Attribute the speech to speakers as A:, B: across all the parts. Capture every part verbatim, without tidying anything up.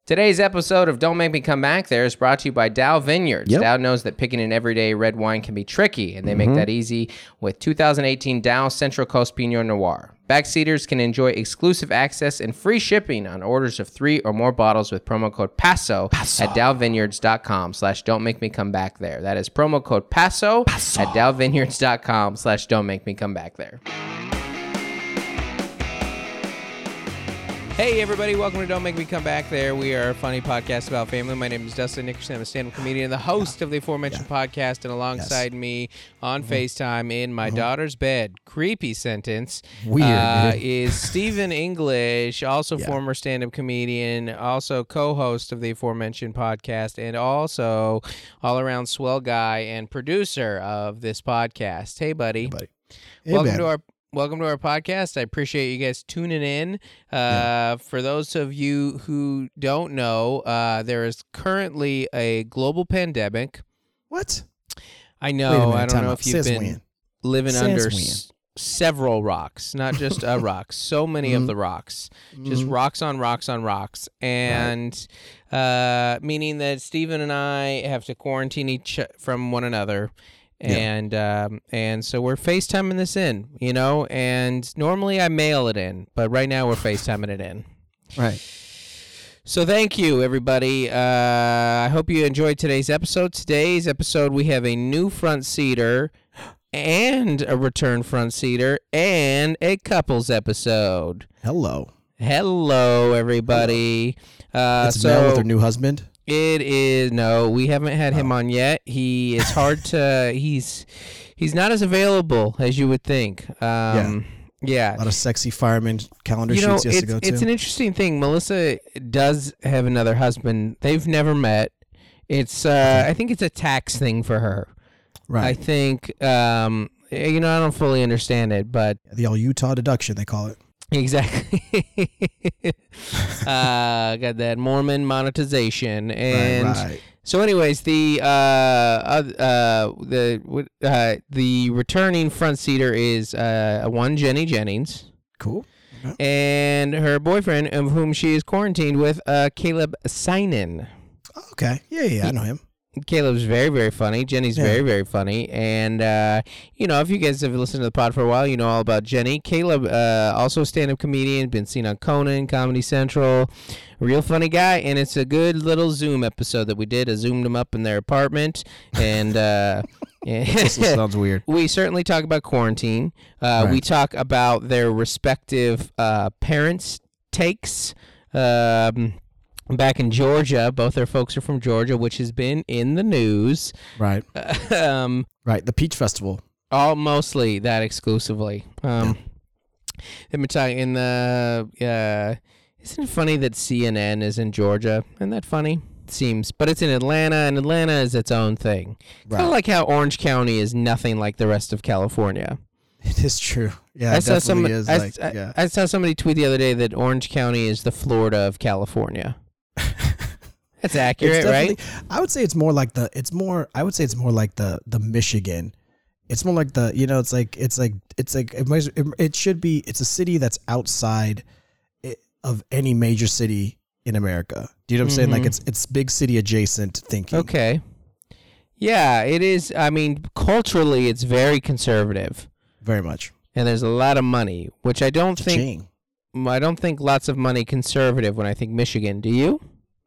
A: Today's episode of Don't Make Me Come Back There is brought to you by Dow Vineyards.
B: Yep.
A: Dow knows that picking an everyday red wine can be tricky, and they
B: mm-hmm.
A: make that easy with two thousand eighteen Dow Central Coast Pinot Noir. Backseaters can enjoy exclusive access and free shipping on orders of three or more bottles with promo code PASO, Paso. at dowvineyards.com slash don't make me come back there. That is promo code PASO, Paso. at dowvineyards.com slash don't make me come back there. Hey, everybody. Welcome to Don't Make Me Come Back There. We are a funny podcast about family. My name is Dustin Nickerson. I'm a stand-up comedian, the host of the aforementioned yeah. podcast, and alongside yes. me on mm-hmm. FaceTime in my mm-hmm. daughter's bed, creepy sentence,
B: Weird,
A: uh, is Stephen English, also
B: yeah.
A: former stand-up comedian, also co-host of the aforementioned podcast, and also all-around swell guy and producer of this podcast. Hey, buddy.
B: Hey, buddy. Hey,
A: Welcome
B: man.
A: to our Welcome to our podcast. I appreciate you guys tuning in. Uh,
B: yeah.
A: For those of you who don't know, uh, there is currently a global pandemic.
B: What?
A: I know. I don't know if you've
B: Says
A: been
B: when.
A: living
B: Says
A: under
B: when.
A: s- several rocks, not just a rock, so many
B: mm-hmm.
A: of the rocks, just
B: mm-hmm.
A: rocks on rocks on rocks. And right. uh, meaning that Stephen and I have to quarantine each from one another. And yeah. um, and so we're FaceTiming this in, you know, and normally I mail it in, but right now we're FaceTiming it in.
B: Right.
A: So thank you, everybody. Uh, I hope you enjoyed today's episode. Today's episode, we have a new front seater and a return front seater and a couples episode.
B: Hello.
A: Hello, everybody.
B: Hello.
A: Uh,
B: it's
A: so,
B: Mel with her new husband?
A: It is no, we haven't had him oh. on yet. He is hard to. He's he's not as available as you would think. Um, yeah. yeah,
B: a lot of sexy fireman calendar
A: you know,
B: shoots. Yes,
A: it's,
B: to go
A: it's
B: to.
A: an interesting thing. Melissa does have another husband. They've never met. It's uh, okay. I think it's a tax thing for her.
B: Right.
A: I think um, you know I don't fully understand it, but
B: the old Utah deduction they call it.
A: Exactly. uh, got that Mormon monetization, and
B: right, right.
A: so, anyways, the uh, uh, the uh, the returning front seater is uh, one Jenny Jennings,
B: cool, okay.
A: and her boyfriend, of whom she is quarantined with, uh, Caleb Synan.
B: Okay, yeah, yeah, I know him.
A: Caleb's very, very funny. Jenny's yeah. very, very funny. And, uh, you know, if you guys have listened to the pod for a while, you know all about Jenny. Caleb, uh, also a stand-up comedian, been seen on Conan, Comedy Central. Real funny guy. And it's a good little Zoom episode that we did. I zoomed them up in their apartment. And uh,
B: this sounds weird.
A: We certainly talk about quarantine. Uh, right. We talk about their respective uh, parents' takes. Um Back in Georgia, both their folks are from Georgia, which has been in the news.
B: Right.
A: um,
B: right. The Peach Festival.
A: All mostly that exclusively. Um, yeah. They've been talking in the. Uh, isn't it funny that C N N is in Georgia? Isn't that funny? It seems, but it's in Atlanta, and Atlanta is its own thing. Right. Kind of like how Orange County is nothing like the rest of California.
B: It is true. Yeah,
A: I
B: it
A: saw
B: definitely
A: somebody,
B: is.
A: I,
B: Like,
A: I,
B: yeah.
A: I saw somebody tweet the other day that Orange County is the Florida of California. That's accurate, right?
B: I would say it's more like the. It's more. I would say it's more like the the Michigan. It's more like the. You know, it's like it's like it's like it, might, it, it should be. It's a city that's outside of any major city in America. Do you know what I'm
A: mm-hmm.
B: saying? Like it's it's big city adjacent thinking.
A: Okay. Yeah, it is. I mean, culturally, it's very conservative.
B: Very much.
A: And there's a lot of money, which I don't think. I don't think lots of money conservative when I think Michigan. Do you?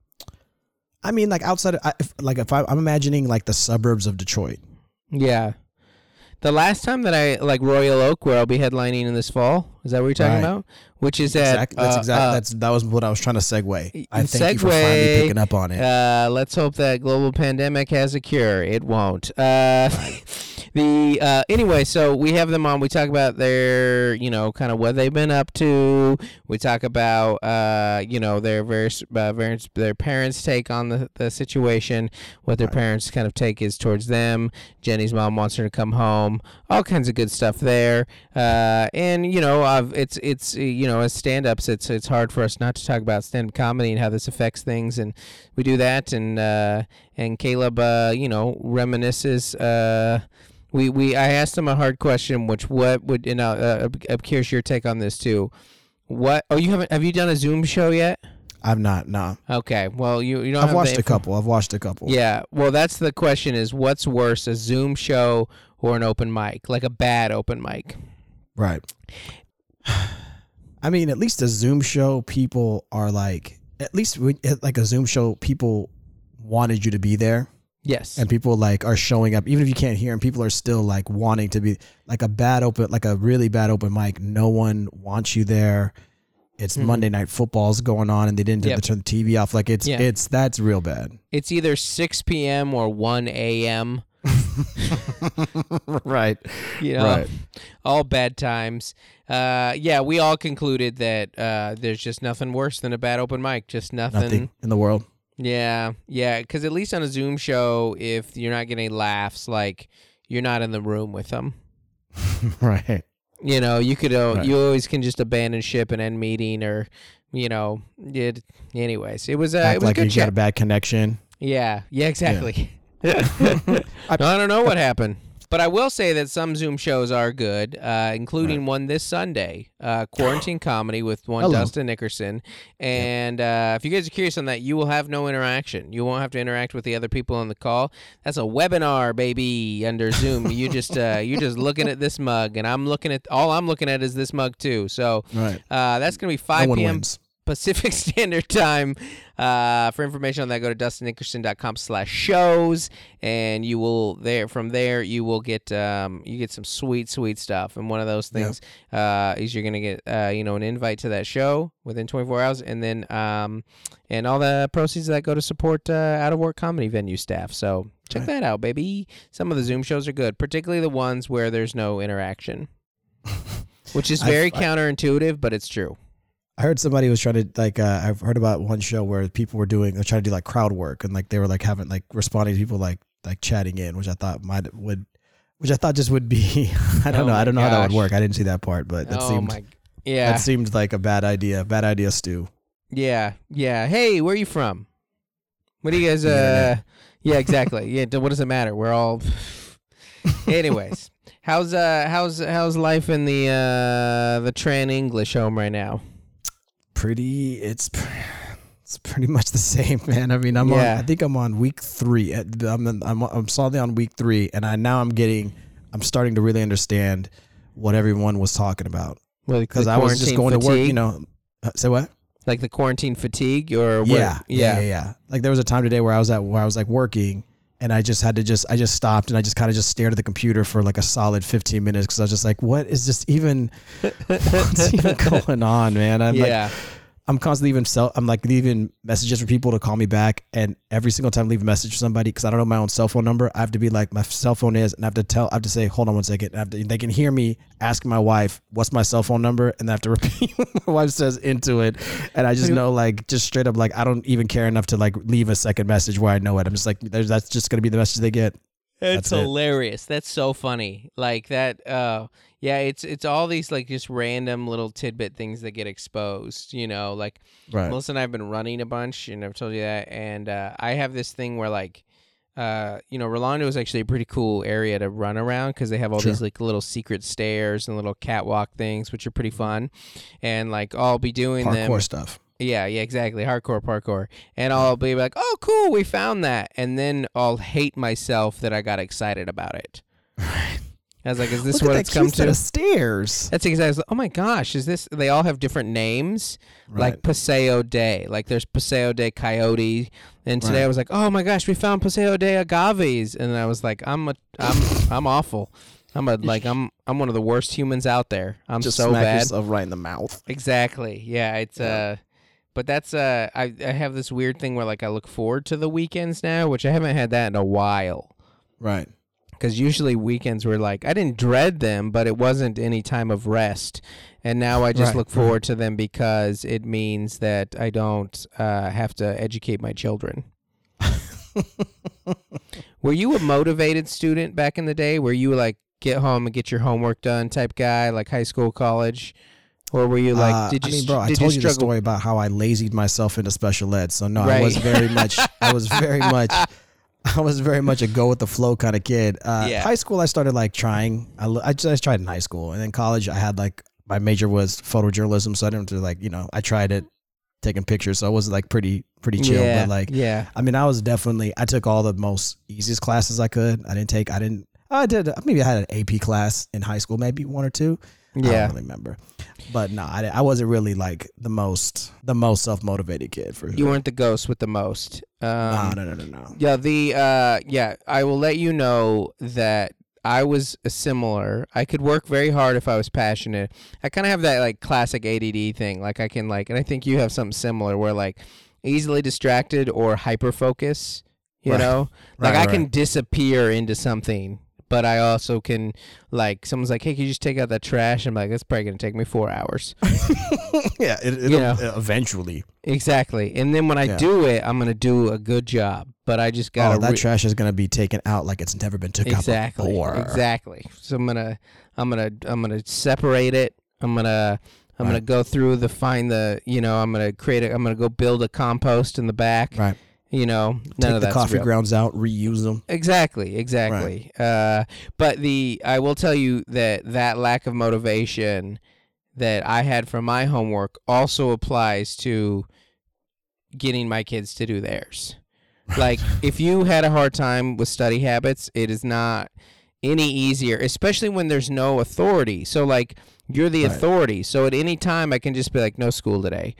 B: I mean, like outside, of, I, if, like if I, I'm imagining like the suburbs of Detroit.
A: Yeah. The last time that I, like Royal Oak, where I'll be headlining in this fall, is that what you're talking right. about? Which is at...
B: Exactly, that's
A: uh,
B: exactly,
A: uh,
B: that's, that was what I was trying to segue. I
A: segue,
B: thank you for finally picking up on it.
A: Uh, let's hope that global pandemic has a cure. It won't. Uh, the uh, Anyway, so we have them on. We talk about their, you know, kind of what they've been up to. We talk about, uh, you know, their various, uh, various, their parents' take on the, the situation, what their right. parents' kind of take is towards them. Jenny's mom wants her to come home. All kinds of good stuff there. Uh, and, you know, I've, it's, it's, you know, as stand-ups, it's it's hard for us not to talk about stand-up comedy and how this affects things, and we do that, and uh, and Caleb, uh, you know, reminisces. Uh, we we I asked him a hard question, which what would, you know, uh, I'm curious your take on this too. What? Oh, you haven't? Have you done a Zoom show yet?
B: I've not. No.
A: Okay. Well, you you don't.
B: I've
A: have
B: watched
A: the
B: a
A: info-
B: couple. I've watched a couple.
A: Yeah. Well, that's the question: is what's worse, a Zoom show or an open mic, like a bad open mic?
B: Right. I mean, at least a Zoom show, people are like, at least when- like a Zoom show, people wanted you to be there.
A: Yes.
B: And people like are showing up, even if you can't hear them, people are still like wanting to be. Like a bad open, like a really bad open mic, no one wants you there. It's
A: Mhm.
B: Monday Night Football's going on and they didn't
A: Yep.
B: turn the T V off. Like it's,
A: Yeah.
B: it's, that's real bad.
A: It's either six p.m. or one a.m.
B: Right.
A: You know,
B: Right.
A: all bad times. Uh, yeah, we all concluded that uh, there's just nothing worse than a bad open mic. Just nothing.
B: Nothing in the world.
A: Yeah, yeah. Because at least on a Zoom show, if you're not getting laughs, like you're not in the room with them.
B: Right.
A: You know, you could. Uh,
B: Right.
A: You always can just abandon ship and end meeting, or you know, it. Anyways, it was. Uh,
B: Act
A: it was
B: like
A: a good
B: you
A: chat.
B: got a bad connection.
A: Yeah, yeah, exactly. I don't know what happened, but I will say that some Zoom shows are good, uh, including
B: Right.
A: one this Sunday, uh, Quarantine Comedy with one
B: Hello.
A: Dustin Nickerson. And uh, if you guys are curious on that, you will have no interaction. You won't have to interact with the other people on the call. That's a webinar, baby, under Zoom. you just uh, you're just looking at this mug, and I'm looking at all I'm looking at is this mug too. So
B: Right.
A: uh, that's gonna be
B: No
A: five
B: one
A: p.m.
B: wins.
A: Pacific Standard Time. Uh, for information on that, go to dustin nickerson dot com slash shows, and you will there from there you will get um, you get some sweet sweet stuff. And one of those things uh, is you're gonna get uh, you know an invite to that show within twenty-four hours, and then um, and all the proceeds of that go to support uh, out of work comedy venue staff. So check
B: Right.
A: that out, baby. Some of the Zoom shows are good, particularly the ones where there's no interaction, which is
B: I've-
A: very
B: I-
A: counterintuitive, but it's true.
B: I heard somebody was trying to like uh, I've heard about one show where people were doing they're trying to do like crowd work and like they were like having like responding to people like like chatting in, which I thought might would which I thought just would be I don't
A: Oh
B: know I
A: my
B: don't know how that would
A: gosh.
B: work. I didn't see that part, but that
A: oh
B: seemed
A: my, yeah.
B: that seemed like a bad idea. Bad idea, Stu.
A: Yeah, yeah. Hey, where are you from? What do you guys?
B: The
A: Uh,
B: internet.
A: yeah, exactly. Yeah, d- what does it matter? We're all. Anyways, how's uh how's how's life in the uh the Tran English home right now?
B: Pretty it's pr- it's pretty much the same, man. I mean, I'm
A: Yeah.
B: on I think I'm on week three. At- I'm I'm I'm solidly on week three, and I now I'm getting I'm starting to really understand what everyone was talking about because I was just going to work. You know, uh, say what?
A: like the quarantine fatigue, or
B: Yeah,
A: what?
B: yeah, yeah, yeah. Like there was a time today where I was at where I was like working, and I just had to just I just stopped and I just kind of just stared at the computer for like a solid fifteen minutes because I was just like, what is this even? What's even going on, man? I'm
A: yeah.
B: like, I'm constantly even self. I'm like leaving messages for people to call me back, and every single time I leave a message for somebody because I don't know my own cell phone number, I have to be like my cell phone is, and I have to tell. I have to say, hold on one second. I have to, they can hear me asking my wife, "What's my cell phone number?" And I have to repeat what my wife says into it, and I just know like just straight up like I don't even care enough to like leave a second message where I know it. I'm just like, there's, that's just gonna be the message they get.
A: It's
B: That's it.
A: hilarious. That's so funny. Like that. Uh, yeah. It's it's all these like just random little tidbit things that get exposed. You know, like
B: Right.
A: Melissa and I have been running a bunch, and I've told you that. And uh, I have this thing where like, uh, you know, Rolando is actually a pretty cool area to run around because they have all
B: Sure.
A: these like little secret stairs and little catwalk things, which are pretty fun. And like I'll be doing them.
B: Parkour stuff.
A: Yeah, yeah, exactly. Hardcore parkour. And I'll be like, oh, cool, we found that. And then I'll hate myself that I got excited about it.
B: Right.
A: I was like, is this
B: Look
A: what
B: at
A: it's
B: that
A: come
B: cute set
A: to?
B: of stairs.
A: That's exactly. Oh my gosh, is this? They all have different names, like
B: Right.
A: Paseo de. Like there's Paseo de Coyote, and today
B: Right.
A: I was like, oh my gosh, we found Paseo de Agaves, and I was like, I'm a, I'm, I'm awful. I'm a like I'm I'm one of the worst humans out there. I'm
B: Just
A: so
B: smack
A: bad.
B: yourself right in the mouth.
A: Exactly. Yeah, it's
B: Yeah.
A: uh but that's uh I I have this weird thing where like I look forward to the weekends now, which I haven't had that in a while.
B: Right.
A: Cuz usually weekends were like I didn't dread them, but it wasn't any time of rest. And now I just
B: Right,
A: look forward to them because it means that I don't uh have to educate my children. Were you a motivated student back in the day? Were you like get home and get your homework done type guy, like high school, college? Or were you like,
B: Uh,
A: did you?
B: I mean, bro, I
A: did
B: told
A: you
B: you, the
A: struggle?
B: story about how I lazied myself into special ed. So no,
A: Right.
B: I was very much, I was very much, I was very much a go with the flow kind of kid. Uh,
A: Yeah.
B: High school, I started like trying. I, l- I just, I just tried in high school, and then college, I had like my major was photojournalism, so I didn't have to like, you know, I tried it taking pictures, so I was like pretty pretty chill.
A: Yeah,
B: but like,
A: yeah.
B: I mean, I was definitely I took all the most easiest classes I could. I didn't take I didn't I did maybe I had an A P class in high school, maybe one or two. I
A: Yeah.
B: don't really remember. But no, I, I wasn't really like the most the most self motivated kid for sure.
A: You weren't the ghost with the most. Um,
B: no, no, no, no, no.
A: Yeah, the uh, yeah, I will let you know that I was a similar. I could work very hard if I was passionate. I kind of have that like classic A D D thing. Like I can like, and I think you have something similar where like easily distracted or hyper focus. You
B: Right.
A: know, like
B: Right,
A: I can
B: right.
A: disappear into something. But I also can, like, someone's like, hey, can you just take out that trash? I'm like, that's probably going to take me four hours.
B: yeah, it, it'll
A: You know.
B: eventually.
A: Exactly. And then when I
B: Yeah.
A: do it, I'm going to do a good job. But I just got
B: Oh,
A: to.
B: that trash is gonna be taken out like it's never been taken
A: Exactly.
B: out before.
A: Exactly. So I'm going to, I'm going to, I'm going to separate it. I'm going to, I'm
B: Right.
A: going to go through the, find the, you know, I'm going to create a, I'm going to go build a compost in the back.
B: Right.
A: You know, none
B: Take
A: of
B: the
A: that's
B: coffee
A: real.
B: grounds out, reuse them.
A: Exactly, exactly. Uh, but the I will tell you that that lack of motivation that I had for my homework also applies to getting my kids to do theirs. Like, if you had a hard time with study habits, it is not any easier, especially when there's no authority. So, like, you're the
B: Right.
A: authority. So at any time, I can just be like, no school today.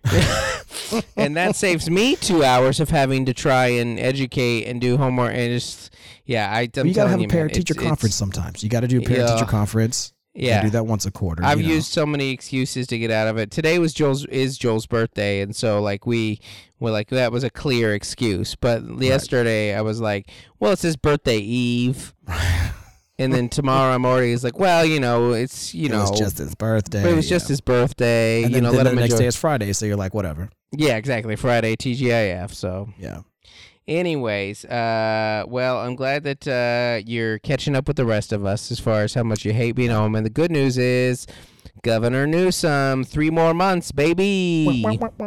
A: And that saves me two hours of having to try and educate and do homework and just yeah I I'm
B: Well, you gotta have
A: telling
B: a
A: you, man,
B: parent teacher
A: it's-
B: conference
A: it's-
B: sometimes. You got to do a parent
A: Yeah.
B: teacher conference. You
A: Yeah,
B: do that once a quarter.
A: I've
B: you know.
A: used so many excuses to get out of it. Today was Joel's is Joel's birthday, and so like we were like that was a clear excuse. But yesterday I was like, well, it's his birthday eve, and then tomorrow I'm already is like, well, you know, it's you
B: it
A: know,
B: was just his birthday.
A: but it was just
B: yeah.
A: his birthday.
B: And
A: you
B: then,
A: know,
B: then
A: let
B: the
A: him
B: next
A: enjoy.
B: day is Friday, so you're like, whatever.
A: Yeah, exactly. Friday T G I F. So.
B: Yeah.
A: Anyways, uh, well, I'm glad that uh, you're catching up with the rest of us as far as how much you hate being home. And the good news is, Governor Newsom, three more months, baby.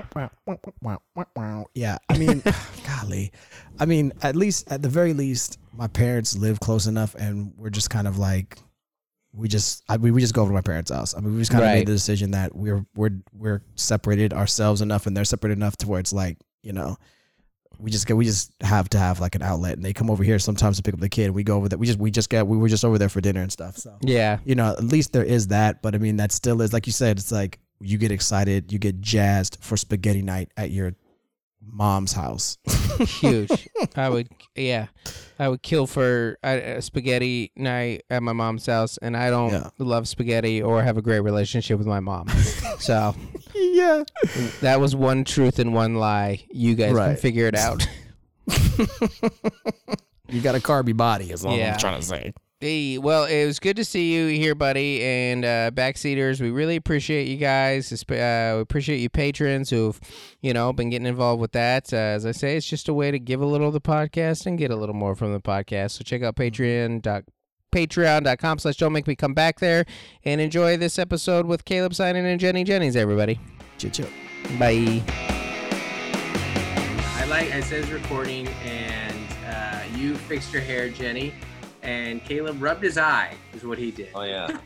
B: Yeah, I mean, golly, I mean, at least at the very least, my parents live close enough, and we're just kind of like, we just, I mean, we just go over to my parents' house. I mean, we just kind of
A: Right.
B: made the decision that we're we're we're separated ourselves enough, and they're separated enough to where it's like, you know, we just get, we just have to have like an outlet, and they come over here sometimes to pick up the kid. And we go over there. We just we just get we were just over there for dinner and stuff. So
A: Yeah.
B: you know, at least there is that. But I mean, that still is, like you said, it's like you get excited, you get jazzed for spaghetti night at your mom's house.
A: Huge. I would, yeah, I would kill for a, a spaghetti night at my mom's house, and I don't
B: Yeah.
A: love spaghetti or have a great relationship with my mom. So
B: Yeah.
A: that was one truth and one lie. You guys can
B: Right.
A: figure it out.
B: You got a carby body, is all
A: Yeah.
B: I'm trying to say.
A: Hey, well, it was good to see you here, buddy. And uh, backseaters, we really appreciate you guys. Uh, we appreciate you patrons who've, you know, been getting involved with that. Uh, as I say, it's just a way to give a little of the podcast and get a little more from the podcast. So check out Patreon dot patreon.com slash don't make me come back there and enjoy this episode with Caleb Simon and Jenny Jennings, everybody.
B: Chit chit.
A: Bye. I like, it says recording, and uh, you fixed your hair, Jenny. And Caleb rubbed his eye, is what he did.
C: Oh yeah.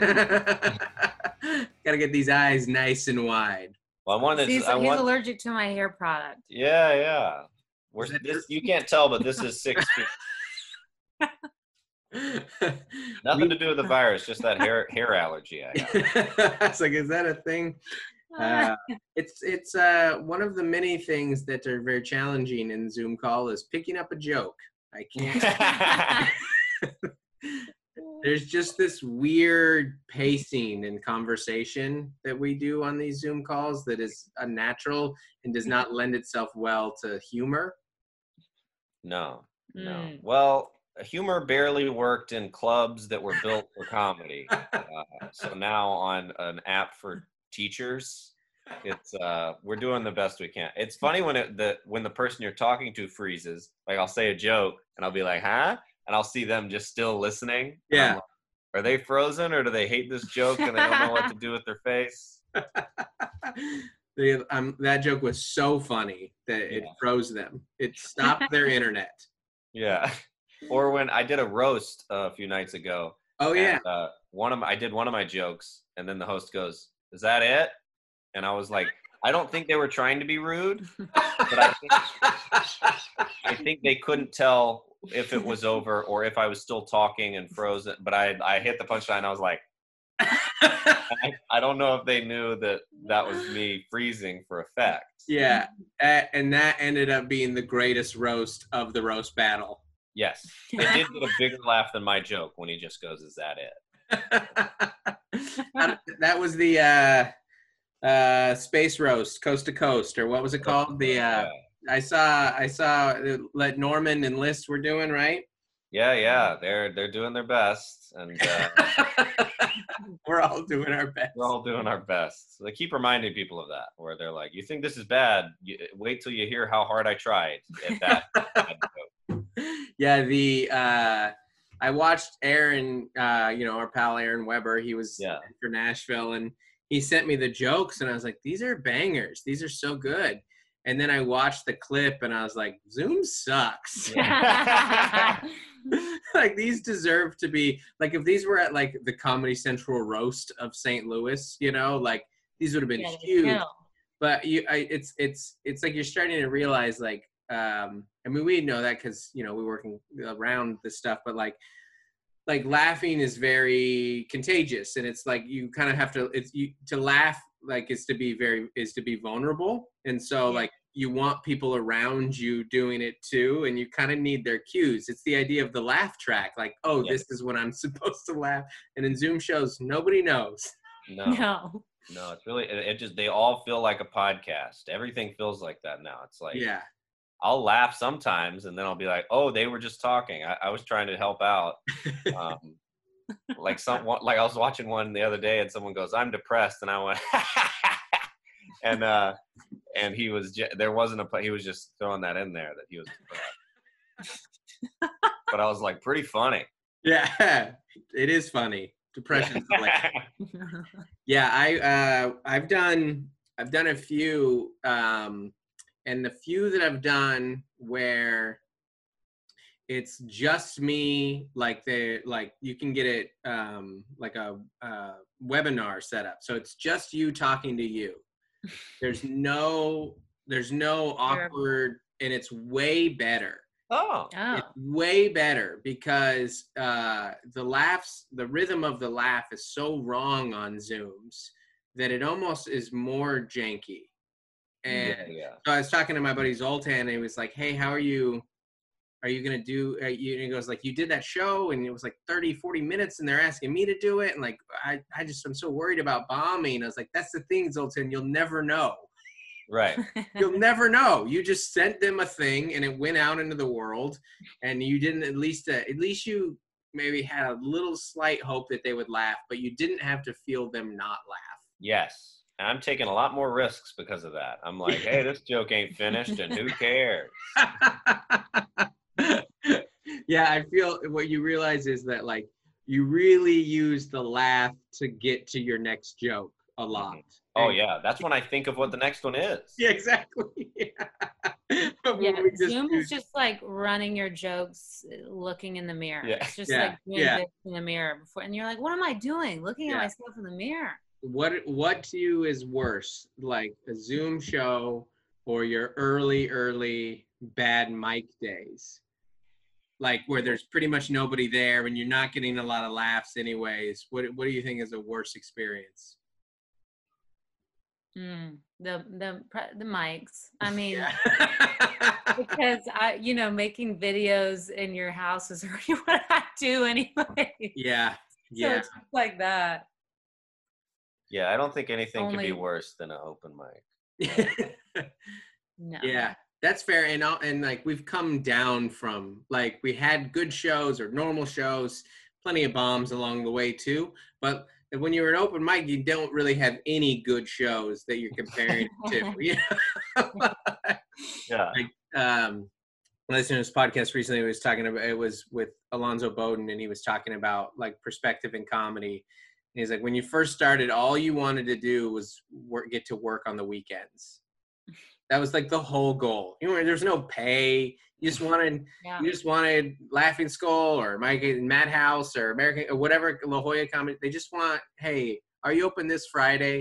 A: Gotta get these eyes nice and wide.
C: Well, I wanted.
D: He's,
C: I
D: he's
C: want.
D: allergic to my hair product.
C: Yeah, yeah. We're,
A: Is it
C: this, you can't tell, but this is six feet. Nothing to do with the virus, just that hair hair allergy I have.
A: I was like, is that a thing? Uh, it's it's uh, one of the many things that are very challenging in Zoom call is picking up a joke. I can't. There's just this weird pacing and conversation that we do on these Zoom calls that is unnatural and does not lend itself well to humor.
C: No, no.
D: Mm.
C: Well, humor barely worked in clubs that were built for comedy. Uh, so now on an app for teachers, it's uh, we're doing the best we can. It's funny when it the when the person you're talking to freezes. Like I'll say a joke and I'll be like, "Huh?" and I'll see them just still listening.
A: Yeah.
C: Like, are they frozen or do they hate this joke and they don't know what to do with their face?
A: They, um, that joke was so funny that it
C: Yeah.
A: froze them. It stopped their internet.
C: Yeah. Or when I did a roast uh, a few nights ago.
A: Oh yeah.
C: And, uh, one of my, I did one of my jokes, and then the host goes, "Is that it?" And I was like, I don't think they were trying to be rude, but I think, I think they couldn't tell if it was over or if I was still talking and frozen. But I I hit the punchline. I was like, I, I don't know if they knew that that was me freezing for effect.
D: Yeah, uh, and that ended up being the greatest roast of the roast battle.
C: Yes, it did get a bigger laugh than my joke when he just goes, "Is that it?"
D: That was the uh, uh, space roast, coast to coast, or what was it called? The uh, I saw I saw let Norman and List were doing, right?
C: Yeah, yeah, they're they're doing their best, and uh,
D: we're all doing our best.
C: We're all doing our best. So they keep reminding people of that, where they're like, "You think this is bad? You, wait till you hear how hard I tried at that."
D: Yeah, the uh, I watched Aaron, uh, you know, our pal Aaron Weber. He was
C: yeah.
D: for Nashville, and he sent me the jokes, and I was like, "These are bangers. These are so good." And then I watched the clip, and I was like, "Zoom sucks." Yeah. Like, these deserve to be like, if these were at like the Comedy Central roast of Saint Louis, you know, like these would have been yeah, huge. But you, I, it's it's it's like you're starting to realize, like, um, I mean, we know that because you know we're working around this stuff, but like, like laughing is very contagious, and it's like you kind of have to. It's you to laugh like is to be very is to be vulnerable, and so yeah. like. You want people around you doing it too, and you kind of need their cues. It's the idea of the laugh track, like, oh, yeah. this is when I'm supposed to laugh. And in Zoom shows, nobody knows.
C: No, no, no. It's really, it, it just, they all feel like a podcast. Everything feels like that now. It's like,
D: yeah,
C: I'll laugh sometimes, and then I'll be like, oh, they were just talking. I, I was trying to help out. Um, like some, like I was watching one the other day, and someone goes, "I'm depressed," and I went, and uh. And he was, just, there wasn't a, he was just throwing that in there that he was, but I was like, pretty funny.
D: Yeah, it is funny. Depression's like, yeah, I, uh, I've done, I've done a few, um, and the few that I've done where it's just me, like they, like you can get it, um, like a, a webinar setup. So it's just you talking to you. There's no, there's no awkward, and it's way better.
C: Oh,
D: it's way better because uh, the laughs, the rhythm of the laugh is so wrong on Zooms that it almost is more janky. And
C: yeah, yeah.
D: so I was talking to my buddy Zoltan, and he was like, "Hey, how are you? Are you gonna do?" Uh, you, and he goes like, "You did that show, and it was like thirty, forty minutes, and they're asking me to do it, and like, I, I just, I'm so worried about bombing." I was like, "That's the thing, Zoltan. You'll never know.
C: Right?
D: You'll never know. You just sent them a thing, and it went out into the world, and you didn't at least, uh, at least you maybe had a little slight hope that they would laugh, but you didn't have to feel them not laugh."
C: Yes. And I'm taking a lot more risks because of that. I'm like, hey, this joke ain't finished, and who cares?
D: Yeah, I feel what you realize is that, like, you really use the laugh to get to your next joke a lot.
C: Oh, and, yeah. That's when I think of what the next one is.
D: Yeah, exactly. Yeah,
E: yeah Zoom is just like running your jokes, looking in the mirror.
C: Yeah.
E: It's just
D: yeah.
E: like doing
D: yeah.
E: this in the mirror before, and you're like, what am I doing? Looking
D: yeah.
E: at myself in the mirror.
D: What What to you is worse, like a Zoom show or your early, early bad mic days? Like where there's pretty much nobody there and you're not getting a lot of laughs anyways. What What do you think is a worse experience?
E: Mm, the the the mics. I mean,
D: yeah.
E: because I, you know, making videos in your house is really what I do anyway.
D: Yeah, yeah,
E: so it's like that.
C: Yeah, I don't think anything
E: Only...
C: can be worse than an open mic.
E: No.
D: Yeah. That's fair, and and like we've come down from, like, we had good shows or normal shows, plenty of bombs along the way too. But when you're an open mic, you don't really have any good shows that you're comparing to. You know?
C: Yeah.
D: Like, um, I listened to this podcast recently. He was talking about, it was with Alonzo Bowden, and he was talking about like perspective in comedy. And he's like, when you first started, all you wanted to do was work, get to work on the weekends. That was like the whole goal. You know, there's no pay. You just wanted, yeah. you just wanted Laughing Skull or Mike Madhouse or American or whatever La Jolla comedy. They just want, hey, are you open this Friday?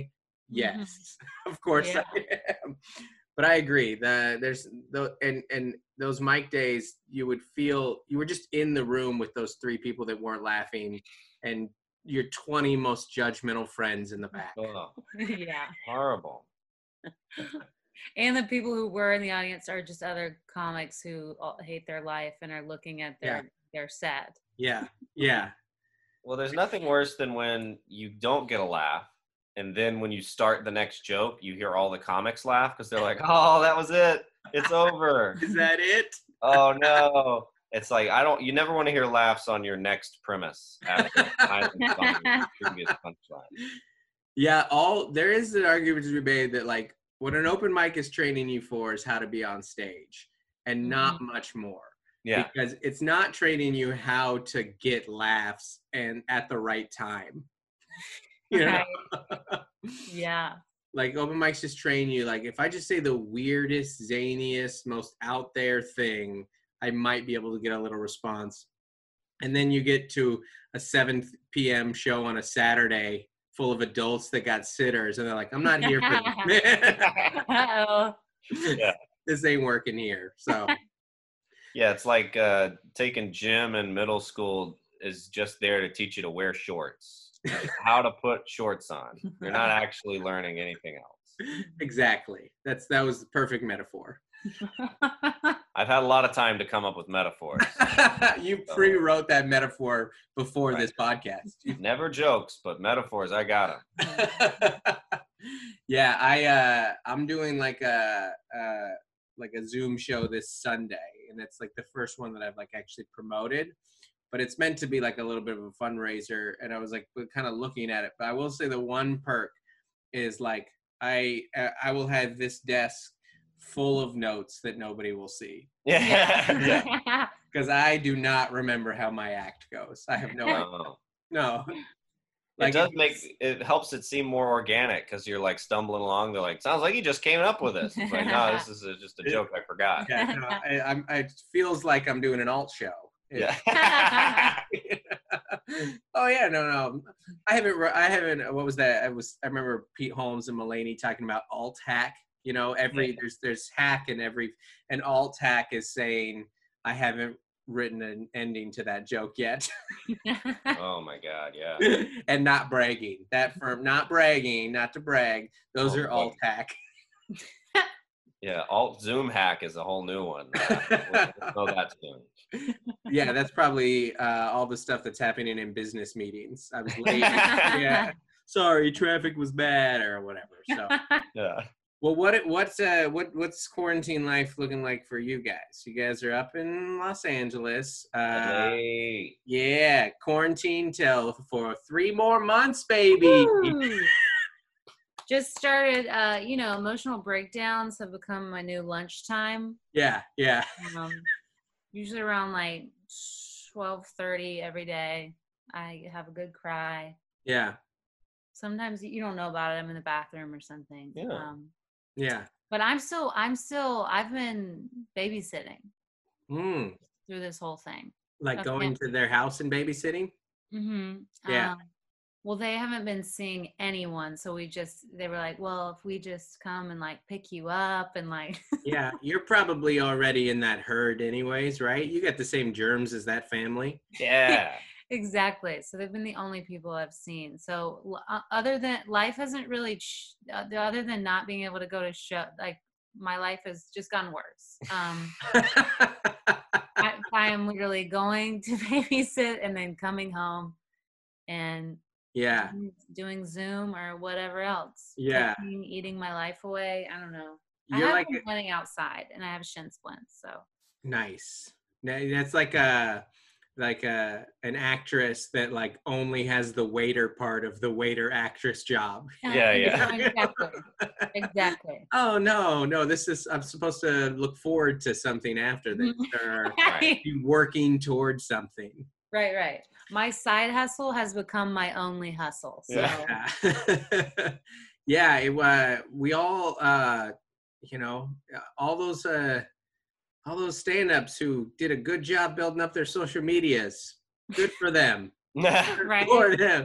D: Yes, of course
E: Yeah.
D: I am. But I agree. The there's the and and those mic days, you would feel you were just in the room with those three people that weren't laughing, and your twenty most judgmental friends in the back.
C: Oh,
E: Yeah.
C: horrible.
E: And the people who were in the audience are just other comics who all hate their life and are looking at their
D: Yeah.
E: their set.
D: Yeah, yeah,
C: Well, there's nothing worse than when you don't get a laugh, and then when you start the next joke, you hear all the comics laugh because they're like, "Oh, that was it. It's over."
D: Is that it?
C: Oh no. It's like I don't. You never want to hear laughs on your next premise after silence on your previous punchline.
D: Yeah, all there is an argument to be made that like what an open mic is training you for is how to be on stage and not much more.
C: Yeah.
D: Because it's not training you how to get laughs and at the right time. You know?
E: Right. Yeah.
D: Like open mics just train you. Like if I just say the weirdest, zaniest, most out there thing, I might be able to get a little response. And then you get to a seven p.m. show on a Saturday full of adults that got sitters, and they're like, "I'm not here for this.
E: Uh-oh.
C: Yeah.
D: This ain't working here." So
C: Yeah, it's like uh, taking gym in middle school is just there to teach you to wear shorts, like how to put shorts on. You're not actually learning anything else.
D: exactly, that's that was the perfect metaphor.
C: I've had a lot of time to come up with metaphors.
D: You pre-wrote that metaphor before
C: Right.
D: this podcast.
C: Never jokes, but metaphors, I got them.
D: Yeah, I uh, I'm doing like a uh, like a Zoom show this Sunday, and it's like the first one that I've like actually promoted. But it's meant to be like a little bit of a fundraiser, and I was like kind of looking at it. But I will say the one perk is like I uh, I will have this desk full of notes that nobody will see
C: Yeah. yeah.
E: Yeah.
D: because I do not remember how my act goes. I have no idea.
C: Oh.
D: No.
C: It does
D: it's-
C: make it helps it seem more organic because you're like stumbling along. They're like, "Sounds like you just came up with this." It's like, no, this is a, just a joke I forgot.
D: Yeah, no, I, I'm. It feels like I'm doing an alt show. It-
C: Yeah.
D: Oh yeah, no, no. I haven't. re- I haven't. What was that? I was. I remember Pete Holmes and Mulaney talking about alt hack. You know, every there's there's hack in every, and alt hack is saying I haven't written an ending to that joke yet,
C: Oh my God, yeah.
D: and not bragging. That firm, not bragging, not to brag. Those
C: Oh,
D: are
C: boy.
D: alt hack.
C: Yeah, alt Zoom hack is a whole new one. Uh, we'll know that soon.
D: Yeah, that's probably uh, all the stuff that's happening in business meetings. I was late. Yeah, sorry, traffic was bad or whatever. So,
C: Yeah.
D: well, what what's uh what what's quarantine life looking like for you guys? You guys are up in Los Angeles. Uh,
C: Hey.
D: yeah, quarantine till for three more months, baby.
E: Woo. Just started, uh, you know, emotional breakdowns have become my new lunchtime.
D: Yeah, yeah,
E: Um, usually around like twelve thirty every day. I have a good cry.
D: yeah,
E: Sometimes you don't know about it. I'm in the bathroom or something.
C: Yeah.
E: Um,
D: yeah.
E: but I'm still, I'm still, I've been babysitting
D: Mm,
E: through this whole thing.
D: like
E: Okay.
D: going to their house and babysitting.
E: Mm-hmm.
D: Yeah.
E: Um, well, they haven't been seeing anyone, so we just, they were like, well, if we just come and like pick you up and like,
D: Yeah, you're probably already in that herd, anyways, right? You got the same germs as that family.
C: Yeah.
E: exactly. So they've been the only people I've seen. So l- uh, other than life hasn't really, ch- uh, other than not being able to go to show, like my life has just gotten worse. Um, I, I am literally going to babysit and then coming home and
D: Yeah,
E: doing- doing Zoom or whatever else.
D: Yeah.
E: Cooking, eating my life away. I don't know. I
D: you're
E: have
D: like
E: been running outside and I have shin splints. So
D: nice. Now, that's like a like a an actress that like only has the waiter part of the waiter actress job.
C: Yeah, yeah.
E: exactly. Exactly.
D: Oh no, no, this is I'm supposed to look forward to something after this or
E: Right,
D: be working towards something.
E: right, right. My side hustle has become my only hustle. So
C: Yeah.
D: Yeah, yeah. It, uh, we all, uh, you know, all those, uh, all those stand-ups who did a good job building up their social medias. Good for them.
E: right.
D: For them.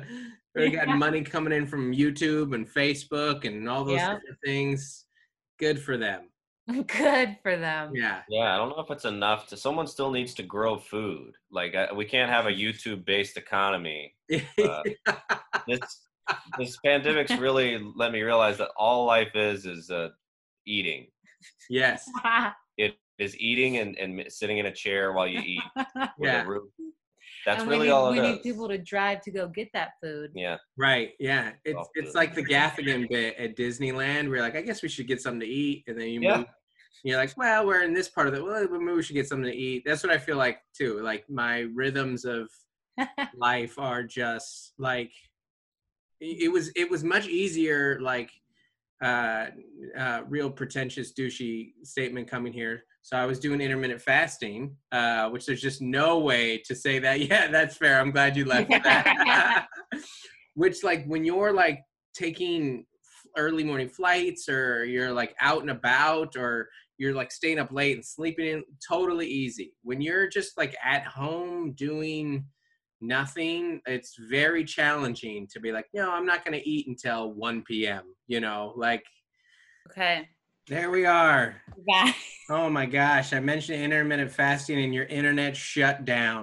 D: We got money coming in from YouTube and Facebook and all those
E: Yep.
D: different things. Good for them.
E: Good for them.
D: Yeah.
C: Yeah, I don't know if it's enough to. Someone still needs to grow food. Like I, we can't have a YouTube-based economy. Uh, this this pandemic's really let me realize that all life is is uh, eating.
D: Yes.
C: It is eating and, and sitting in a chair while you eat with
D: Yeah.
C: a roof. That's
E: and
C: really
E: we need,
C: all it
E: we
C: is.
E: need people to drive to go get that food.
C: Yeah.
D: Right. Yeah. It's
C: Well,
D: it's like the Gaffigan bit at Disneyland. Where you're like, I guess we should get something to eat, and then you
C: Yeah.
D: move. You're like, well, we're in this part of the. Well, maybe we should get something to eat. That's what I feel like too. Like my rhythms of life are just like it was. It was much easier. Like uh, uh, real pretentious douchey statement coming here. So I was doing intermittent fasting, uh, which there's just no way to say that. Yeah, that's fair. I'm glad you left that. Which, like, when you're like taking early morning flights, or you're like out and about, or you're like staying up late and sleeping in, totally easy. When you're just like at home doing nothing, it's very challenging to be like, no, I'm not going to eat until one p.m. You know, like.
E: Okay.
D: There we are.
E: Yeah.
D: Oh my gosh, I mentioned intermittent fasting and your internet shut down.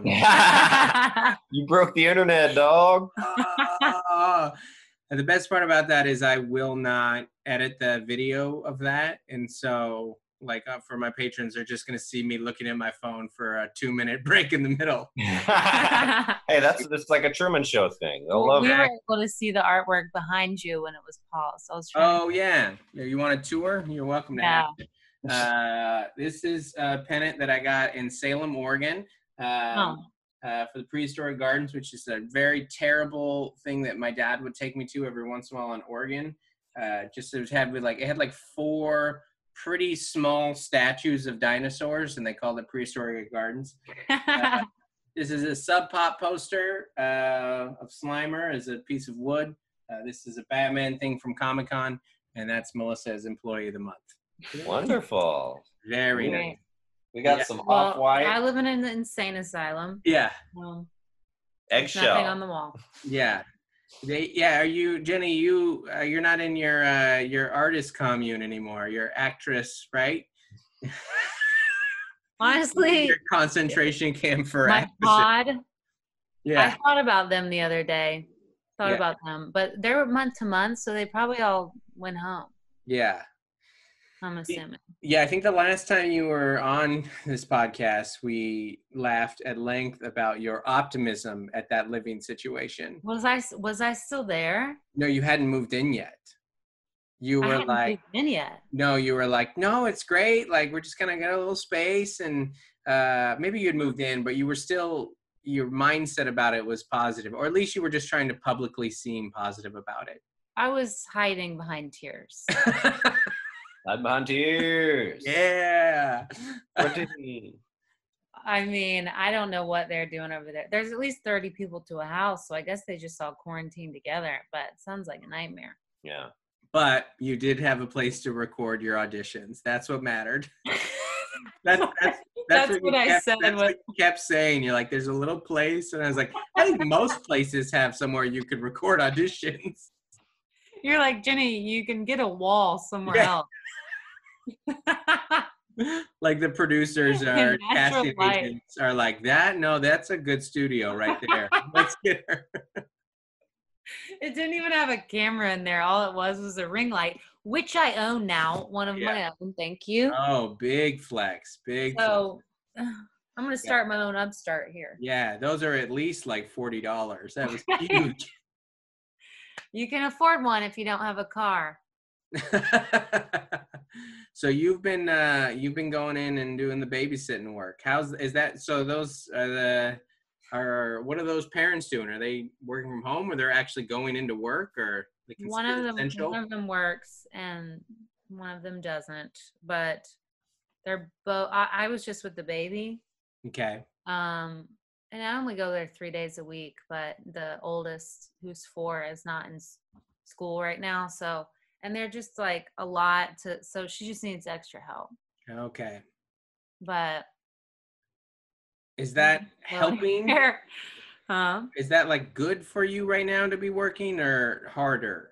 C: You broke the internet, dog.
D: Oh. And the best part about that is I will not edit the video of that. And so, like, uh, for my patrons, they're just going to see me looking at my phone for a two minute break in the middle.
C: Hey, that's that's like a Truman Show thing. They'll
E: Well,
C: love
E: we
C: it.
E: were able to see the artwork behind you when it was paused. I was trying
D: Oh, yeah. You want a tour? You're welcome to
E: Yeah.
D: have it. Uh, this is a pennant that I got in Salem, Oregon. Um,
E: Oh.
D: Uh, for the prehistoric gardens, which is a very terrible thing that my dad would take me to every once in a while in Oregon. Uh, just it had with like it had like four pretty small statues of dinosaurs, and they called it prehistoric gardens. Uh, this is a Sub Pop poster uh, of Slimer as a piece of wood. Uh, this is a Batman thing from Comic Con, and that's Melissa as Employee of the Month.
C: Wonderful.
D: Very
E: Great.
D: nice.
C: We got
D: Yeah.
C: some
E: Well,
C: off-white
E: I live in an insane asylum.
D: Yeah,
E: Um, there's nothing on
C: eggshell.
E: the wall.
D: yeah. They, yeah, are you, Jenny? You, uh, you're not in your uh, your artist commune anymore. You're actress, right?
E: Honestly,
D: your concentration camp for
E: my
D: actresses.
E: pod, I
D: Yeah,
E: thought about them the other day. Thought
D: Yeah.
E: about them, but they're month to month, so they probably all went home.
D: yeah,
E: I'm assuming.
D: yeah. I think the last time you were on this podcast, we laughed at length about your optimism at that living situation.
E: Was I was I still there?
D: No, you hadn't moved in yet. You
E: I
D: were
E: hadn't
D: like,
E: moved in yet.
D: no, you were like, no, it's great. Like, we're just gonna get a little space, and uh, maybe you had moved in, but you were still, your mindset about it was positive, or at least you were just trying to publicly seem positive about it.
E: I was hiding behind tears.
C: Hide behind tears.
D: Yeah.
C: Fourteen.
E: I mean, I don't know what they're doing over there. There's at least thirty people to a house, so I guess they just all quarantined together, but it sounds like a nightmare.
C: Yeah.
D: But you did have a place to record your auditions. That's what mattered. That's that's
E: That's
D: you
E: what I
D: kept,
E: said
D: That's
E: was-
D: what you kept saying. You're like, there's a little place, and I was like, I think most places have somewhere you could record auditions.
E: You're like, Jenny, you can get a wall somewhere
D: Yeah.
E: else.
D: Like the producers or
E: Natural
D: casting
E: light.
D: agents are like, that? No, that's a good studio right there. Let's get her.
E: It didn't even have a camera in there. All it was was a ring light, which I own now. One of
D: Yeah.
E: my own. Thank you.
D: Oh, big flex. Big flex.
E: So I'm going to start my own upstart here.
D: Yeah, those are at least like forty dollars. That was huge.
E: You can afford one if you don't have a car.
D: So you've been uh you've been going in and doing the babysitting work. How's is that? So those are the are what are those parents doing? Are they working from home, or they're actually going into work, or they
E: One
D: consider
E: of
D: it
E: them,
D: essential?
E: one of them works, and one of them doesn't. But they're both. I, I was just with the baby,
D: Okay.
E: um, and I only go there three days a week. But the oldest, who's four, is not in s- school right now. So, and they're just like a lot to. So she just needs extra help.
D: Okay.
E: But
D: Is that
E: well,
D: helping?
E: they're Huh?
D: Is that like good for you right now to be working or harder?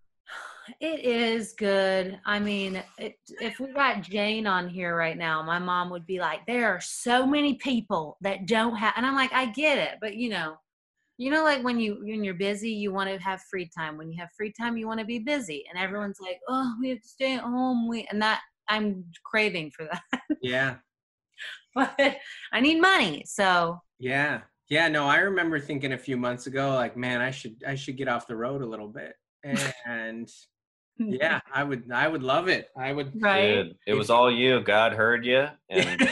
E: It is good. I mean, it, if we got Jane on here right now, my mom would be like, there are so many people that don't have, and I'm like, I get it, but you know, you know, like when you when you're busy, you want to have free time. When you have free time, you want to be busy, and everyone's like, oh, we have to stay at home. We and that I'm craving for that,
D: Yeah.
E: but I need money, so
D: Yeah. Yeah. No, I remember thinking a few months ago, like, man, I should I should get off the road a little bit. And yeah, I would I would love it. I would
E: right.
C: Dude, it was all you. God heard you and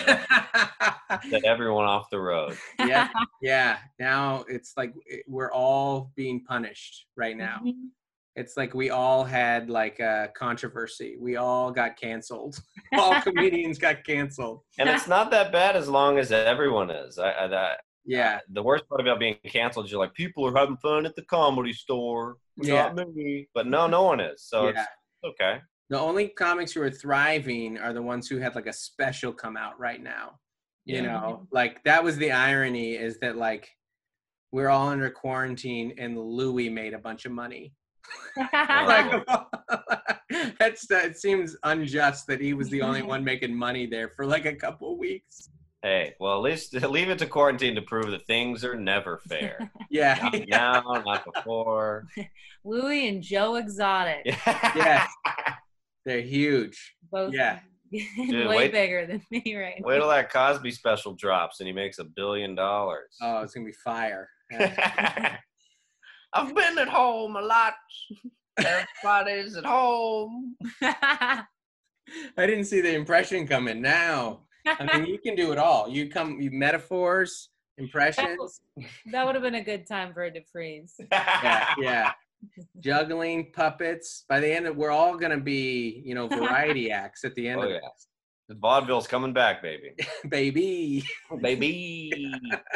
C: uh, set everyone off the road.
D: Yeah. Yeah. Now it's like it- we're all being punished right now.
E: Mhm.
D: It's like we all had like a controversy. We all got canceled. All comedians got canceled.
C: And it's not that bad as long as everyone is. I, I that
D: Yeah.
C: the worst part about being canceled is you're like, people are having fun at the Comedy Store,
D: Yeah.
C: not me. But no, no one is. So
D: Yeah.
C: it's okay.
D: The only comics who are thriving are the ones who had like a special come out right now. You
C: Yeah.
D: know, like that was the irony is that like we're all under quarantine and Louis made a bunch of money. Like that's that it seems unjust that he was the only one making money there for like a couple weeks.
C: Hey, well, at least leave it to quarantine to prove that things are never fair.
D: Yeah.
C: Not now, not before.
E: Louis and Joe Exotic,
D: Yes. They're huge.
E: both
D: Yeah.
E: way
C: wait-
E: bigger than me right
C: Wait
E: now.
C: till that Cosby special drops and he makes a billion dollars.
D: Oh, it's gonna be fire. Yeah.
C: I've been at home a lot. Everybody's at home.
D: I didn't see the impression coming now. I mean, you can do it all. You come, you metaphors, impressions.
E: That would have been a good time for it to freeze.
D: Yeah, yeah. Juggling, puppets. By the end of, we're all gonna be, you know, variety acts at the end
C: Oh,
D: of
C: yeah.
D: this.
C: The vaudeville's coming back, baby.
D: Baby.
C: Baby.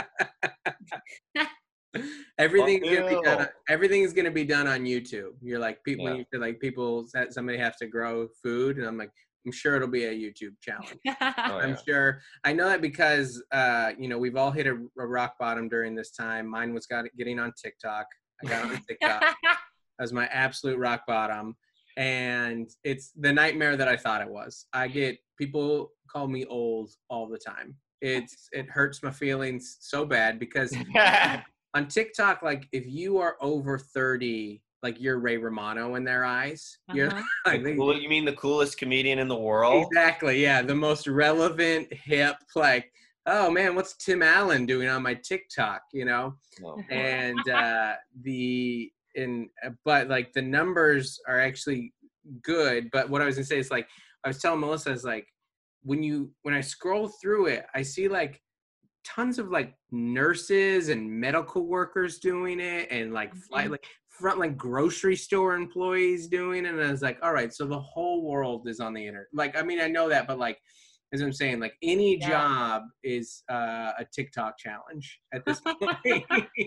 D: Everything's gonna be done.
C: Vaudeville.
D: On, everything's gonna be done on YouTube. You're like people. When
C: Yeah.
D: you said like people, somebody has to grow food, and I'm like, I'm sure it'll be a YouTube challenge.
C: Oh,
D: I'm
C: yeah.
D: sure. I know that because uh, you know we've all hit a, a rock bottom during this time. Mine was got getting on TikTok. I got on TikTok. That was my absolute rock bottom, and it's the nightmare that I thought it was. I get people call me old all the time. It's it hurts my feelings so bad because on TikTok, like if you are over thirty, like you're Ray Romano in their eyes. You're
E: Uh-huh.
D: like,
C: The cool- you mean the coolest comedian in the world?
D: exactly, yeah, the most relevant, hip, like, oh man, what's Tim Allen doing on my TikTok? You know,
C: No.
D: and uh, the in but like the numbers are actually good. But what I was gonna say is like I was telling Melissa is like when you when I scroll through it, I see like tons of like nurses and medical workers doing it and like flight
E: Mhm.
D: like front like grocery store employees doing it. And I was like, all right, so the whole world is on the internet. Like, I mean, I know that, but like as I'm saying, like any
E: Yeah.
D: job is uh, a TikTok challenge at this point.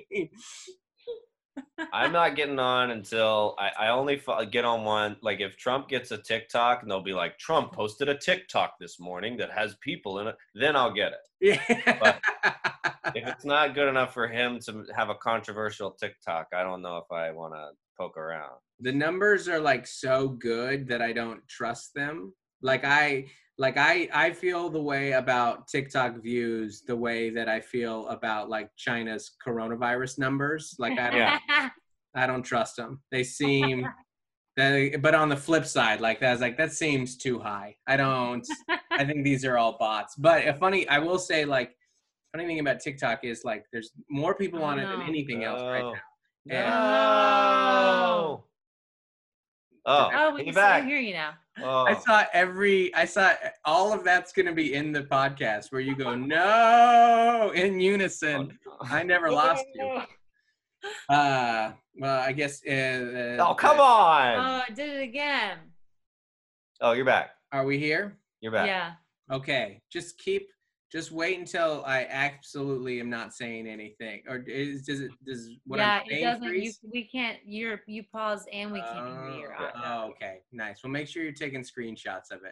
C: I'm not getting on until I, I only f- get on one. Like if Trump gets a TikTok and they'll be like, Trump posted a TikTok this morning that has people in it, then I'll get it.
D: Yeah.
C: But if it's not good enough for him to have a controversial TikTok, I don't know if I want to poke around.
D: The numbers are like so good that I don't trust them. Like I like I I feel the way about TikTok views the way that I feel about like China's coronavirus numbers. Like I don't
C: Yeah.
D: I don't trust them. They seem that, but on the flip side, like that's like that seems too high. I don't I think these are all bots. But a funny I will say like funny thing about TikTok is like there's more people on it than
E: Oh.
D: anything else right
C: No.
D: now. And
C: No. Oh,
E: Oh, we
C: he's
E: can still
C: back.
E: hear you now.
C: Oh.
D: I saw every, I saw all of that's going to be in the podcast where you go, no, in unison. I never lost you. Uh, well, I guess. Uh,
C: Oh, come on.
E: Oh, I did it again.
C: Oh, you're back.
D: Are we here?
C: You're back.
E: Yeah.
D: Okay. Just keep, just wait until I absolutely am not saying anything. Or is, does it, does what
E: yeah,
D: I'm
E: it
D: saying
E: doesn't. You,
D: freeze?
E: we can't. You're you paused and we can't hear your
D: Oh,
E: audio.
D: oh, okay. Nice. Well, make sure you're taking screenshots of it.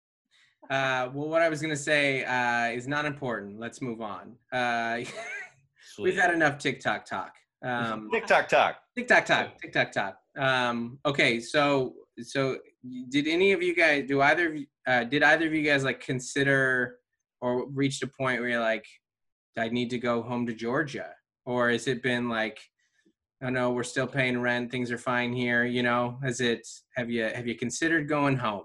D: Uh, well, what I was going to say uh, is not important. Let's move on. Uh,
C: Sweet.
D: We've had enough TikTok talk. Um,
C: TikTok talk.
D: TikTok talk. TikTok talk. Um, okay, so so did any of you guys do either of you, uh, did either of you guys like consider or reach a point where you're like, I need to go home to Georgia, or has it been like, oh no, we're still paying rent, things are fine here, you know? Has it? Have you have you considered going home?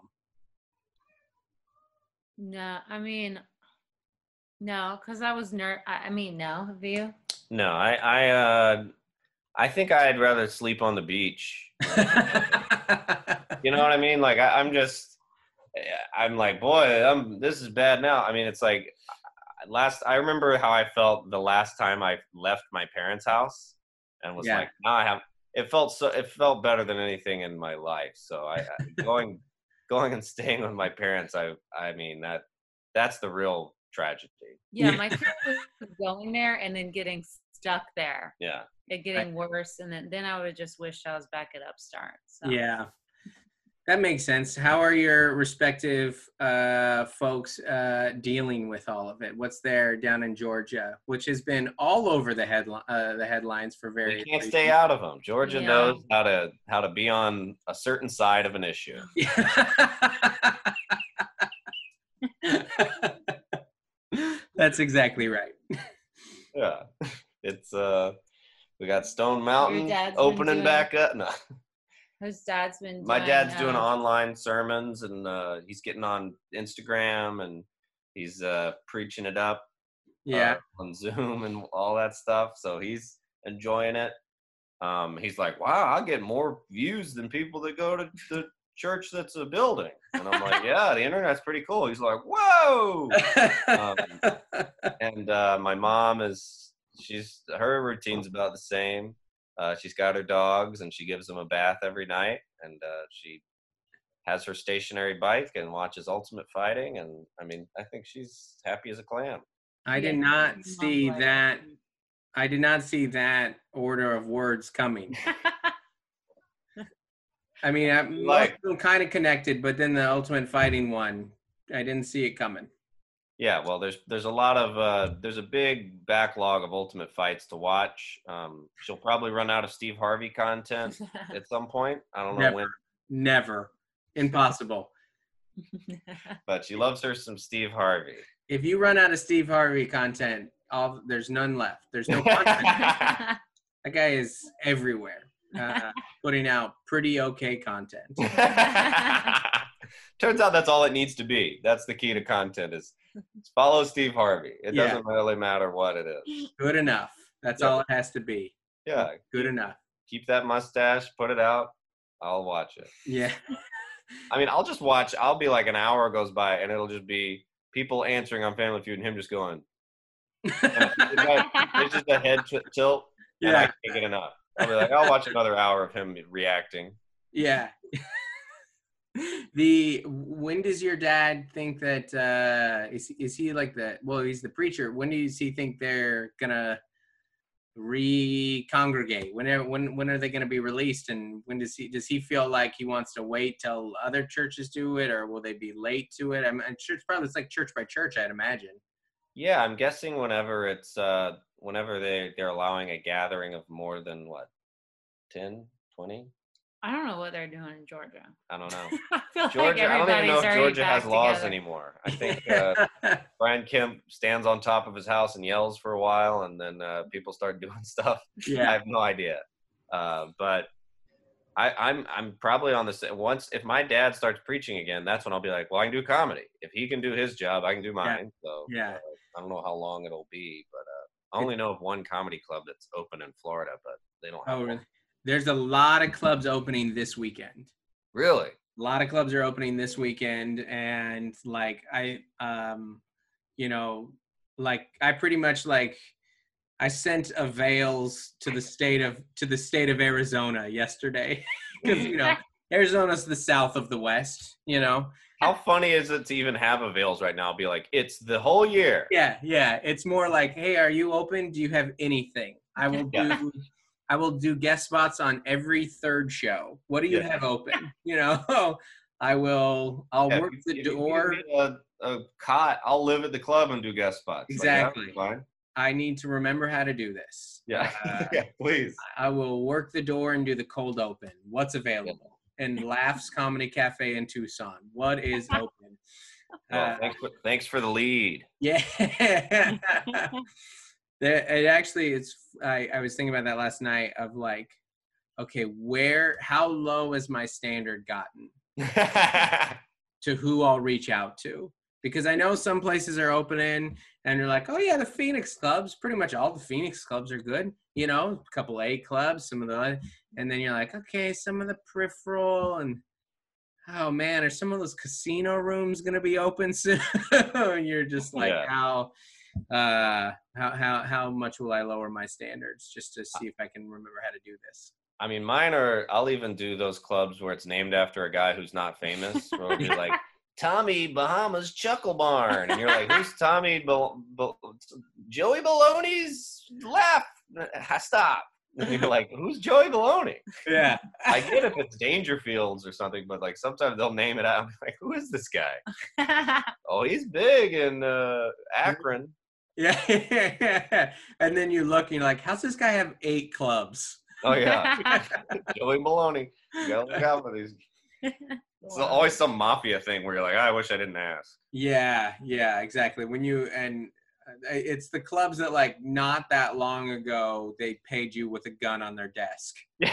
E: No, I mean, no, because I was ner. I I mean, no. Have you?
C: No, I I uh I think I'd rather sleep on the beach. You know what I mean? Like I, I'm just I'm like, boy, I'm this is bad now. I mean, it's like last I remember how I felt the last time I left my parents' house and was
D: Yeah.
C: like, now I have it felt so it felt better than anything in my life. So I, I going going and staying with my parents, I I mean that that's the real tragedy.
E: Yeah,
D: Yeah.
E: my fear was going there and then getting stuck there,
C: Yeah.
E: it getting worse, and then then I would have just wished I was back at Upstart. So.
D: Yeah, that makes sense. How are your respective uh, folks uh, dealing with all of it? What's there down in Georgia, which has been all over the headline, uh, the headlines for
C: We
D: various.
C: can't
D: reasons.
C: stay out of them. Georgia
E: Yeah.
C: knows how to how to be on a certain side of an issue.
D: That's exactly right.
C: Yeah. It's uh we got Stone Mountain
E: dad's been
C: opening
E: doing-
C: back up. No.
E: His dad's been.
C: My
E: doing,
C: dad's doing
E: uh,
C: online sermons and uh he's getting on Instagram and he's uh preaching it up
D: Yeah.
C: uh, on Zoom and all that stuff. So he's enjoying it. Um he's like, wow, I get more views than people that go to the church that's a building. And I'm like, yeah, the internet's pretty cool. He's like, whoa. Um, and uh, my mom is she's her routine's about the same. Uh, she's got her dogs and she gives them a bath every night, and uh, she has her stationary bike and watches Ultimate Fighting. And I mean, I think she's happy as a clam.
D: I did
E: Yeah,
D: not
E: mom
D: see
E: like-
D: that. I did not see that order of words coming. I mean, I, most
C: Like-
D: of them kind of connected, but then the Ultimate Fighting one, I didn't see it coming.
C: Yeah, well, there's there's a lot of uh, there's a big backlog of Ultimate Fights to watch. Um, she'll probably run out of Steve Harvey content at some point. I don't know
D: Never.
C: when,
D: Never. Impossible.
C: but she loves her some Steve Harvey.
D: If you run out of Steve Harvey content, all there's none left. There's no content. That guy is everywhere, uh, putting out pretty okay content.
C: Turns out that's all it needs to be. That's the key to content is follow Steve Harvey. It
D: Yeah.
C: doesn't really matter what it is.
D: Good enough. That's
C: Yeah.
D: all it has to be.
C: Yeah,
D: Good enough.
C: keep that mustache, put it out. I'll watch it.
D: Yeah.
C: I mean, I'll just watch. I'll be like an hour goes by and it'll just be people answering on Family Feud and him just going. It's just a head t- tilt. And I
D: Yeah.
C: can't get enough. I'll be like, I'll watch another hour of him reacting.
D: Yeah. The when does your dad think that uh is is he like the well he's the preacher, when does he think they're gonna re-congregate? Whenever when when are they gonna be released, and when does he does he feel like he wants to wait till other churches do it, or will they be late to it? I'm, I'm sure it's probably it's like church by church, I'd imagine.
C: Yeah, I'm guessing whenever it's uh whenever they they're allowing a gathering of more than what, ten, twenty?
E: I don't know what they're doing in Georgia.
C: I don't know.
E: I feel like
C: Georgia, I don't even know if
E: everybody's already
C: Georgia has
E: back
C: laws
E: together.
C: anymore. I think uh, Brian Kemp stands on top of his house and yells for a while, and then uh, people start doing stuff. I
D: Yeah.
C: have no idea. Uh, but I, I'm I'm probably on this once if my dad starts preaching again, that's when I'll be like, well, I can do comedy. If he can do his job, I can do mine. So
D: Yeah.
C: uh, I don't know how long it'll be, but uh, I only know of one comedy club that's open in Florida, but they don't have
D: Oh,
C: one.
D: really? There's a lot of clubs opening this weekend.
C: Really?
D: A lot of clubs are opening this weekend, and like I um you know like I pretty much like I sent avails to the state of to the state of Arizona yesterday because you know Arizona's the south of the west, you know.
C: How funny is it to even have avails right now? Be like, it's the whole year.
D: Yeah, yeah. It's more like, hey, are you open? Do you have anything? I will do
C: Yeah.
D: I will do guest spots on every third show. What do you
C: Yeah.
D: have open? You know, I will I'll
C: Yeah,
D: work
C: if
D: the
C: you- if you
D: door.
C: give me a, a cot, I'll live at the club and do guest spots. Like,
D: Exactly.
C: that's fine.
D: I need to remember how to do this.
C: Yeah,
D: Uh,
C: yeah, please.
D: I will work the door and do the cold open. What's available? And Laughs Comedy Cafe in Tucson. What is open?
C: Well,
D: Uh,
C: thanks for, thanks for the lead.
D: yeah. There, it actually, it's. I, I was thinking about that last night of like, okay, where, how low has my standard gotten to who I'll reach out to? Because I know some places are opening and you're like, oh yeah, the Phoenix clubs, pretty much all the Phoenix clubs are good. You know, a couple A clubs, some of the, and then you're like, okay, some of the peripheral and, oh man, are some of those casino rooms going to be open soon? You're just like,
C: Yeah.
D: how, uh, how, how, how much will I lower my standards just to see if I can remember how to do this?
C: I mean, mine are, I'll even do those clubs where it's named after a guy who's not famous. Where it'll be like, Tommy Bahama's Chuckle Barn. And you're like, who's Tommy? Bel- Bel- Joey Baloney's Laugh. Stop. And you're like, who's Joey Baloney?
D: Yeah.
C: I get if it's Dangerfields or something, but like sometimes they'll name it out. I'm like, who is this guy? Oh, he's big in uh, Akron.
D: Yeah. And then you look and you're like, how's this guy have eight clubs?
C: Oh, yeah. Joey Baloney. You gotta look out for these. It's always some mafia thing where you're like, I wish I didn't ask.
D: Yeah, yeah, exactly. When you, and it's the clubs that like not that long ago, they paid you with a gun on their desk.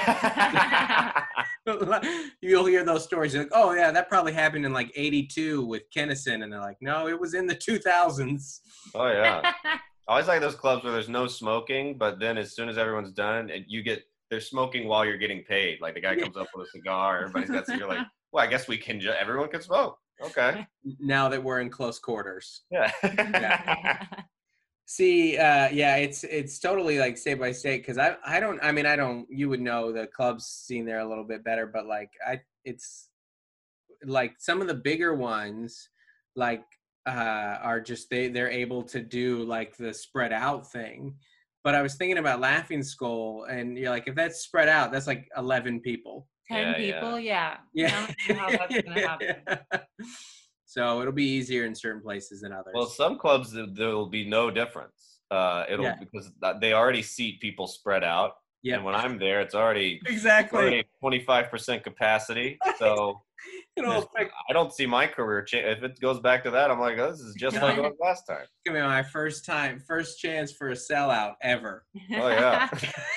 D: You'll hear those stories. You're like, oh yeah, that probably happened in like eighty-two with Kennison. And they're like, no, it was in the two thousands.
C: Oh, yeah. I always like those clubs where there's no smoking, but then as soon as everyone's done, and you get, they're smoking while you're getting paid. Like the guy comes up with a cigar, everybody's got, so you're like, well, I guess we can, ju- everyone can smoke. Okay.
D: Now that we're in close quarters.
C: Yeah.
D: Yeah. See, uh, yeah, it's it's totally like state by state because I I don't I mean I don't you would know the clubs scene there a little bit better, but like I it's like some of the bigger ones like uh, are just they they're able to do like the spread out thing. But I was thinking about Laughing Skull, and you're like, if that's spread out, that's like eleven people.
E: Ten
C: Yeah,
E: people, yeah.
D: Yeah.
E: I don't know how that's gonna happen.
D: So it'll be easier in certain places than others.
C: Well, some clubs, there will be no difference. Uh, it'll
D: Yeah.
C: because they already seat people spread out.
D: Yeah.
C: And when I'm there, it's already,
D: Exactly.
C: already twenty-five percent capacity. So
D: It'll affect
C: I don't see my career change. If it goes back to that, I'm like, oh, this is just like it was last time.
D: Give me my first time, first chance for a sellout ever.
C: Oh, yeah.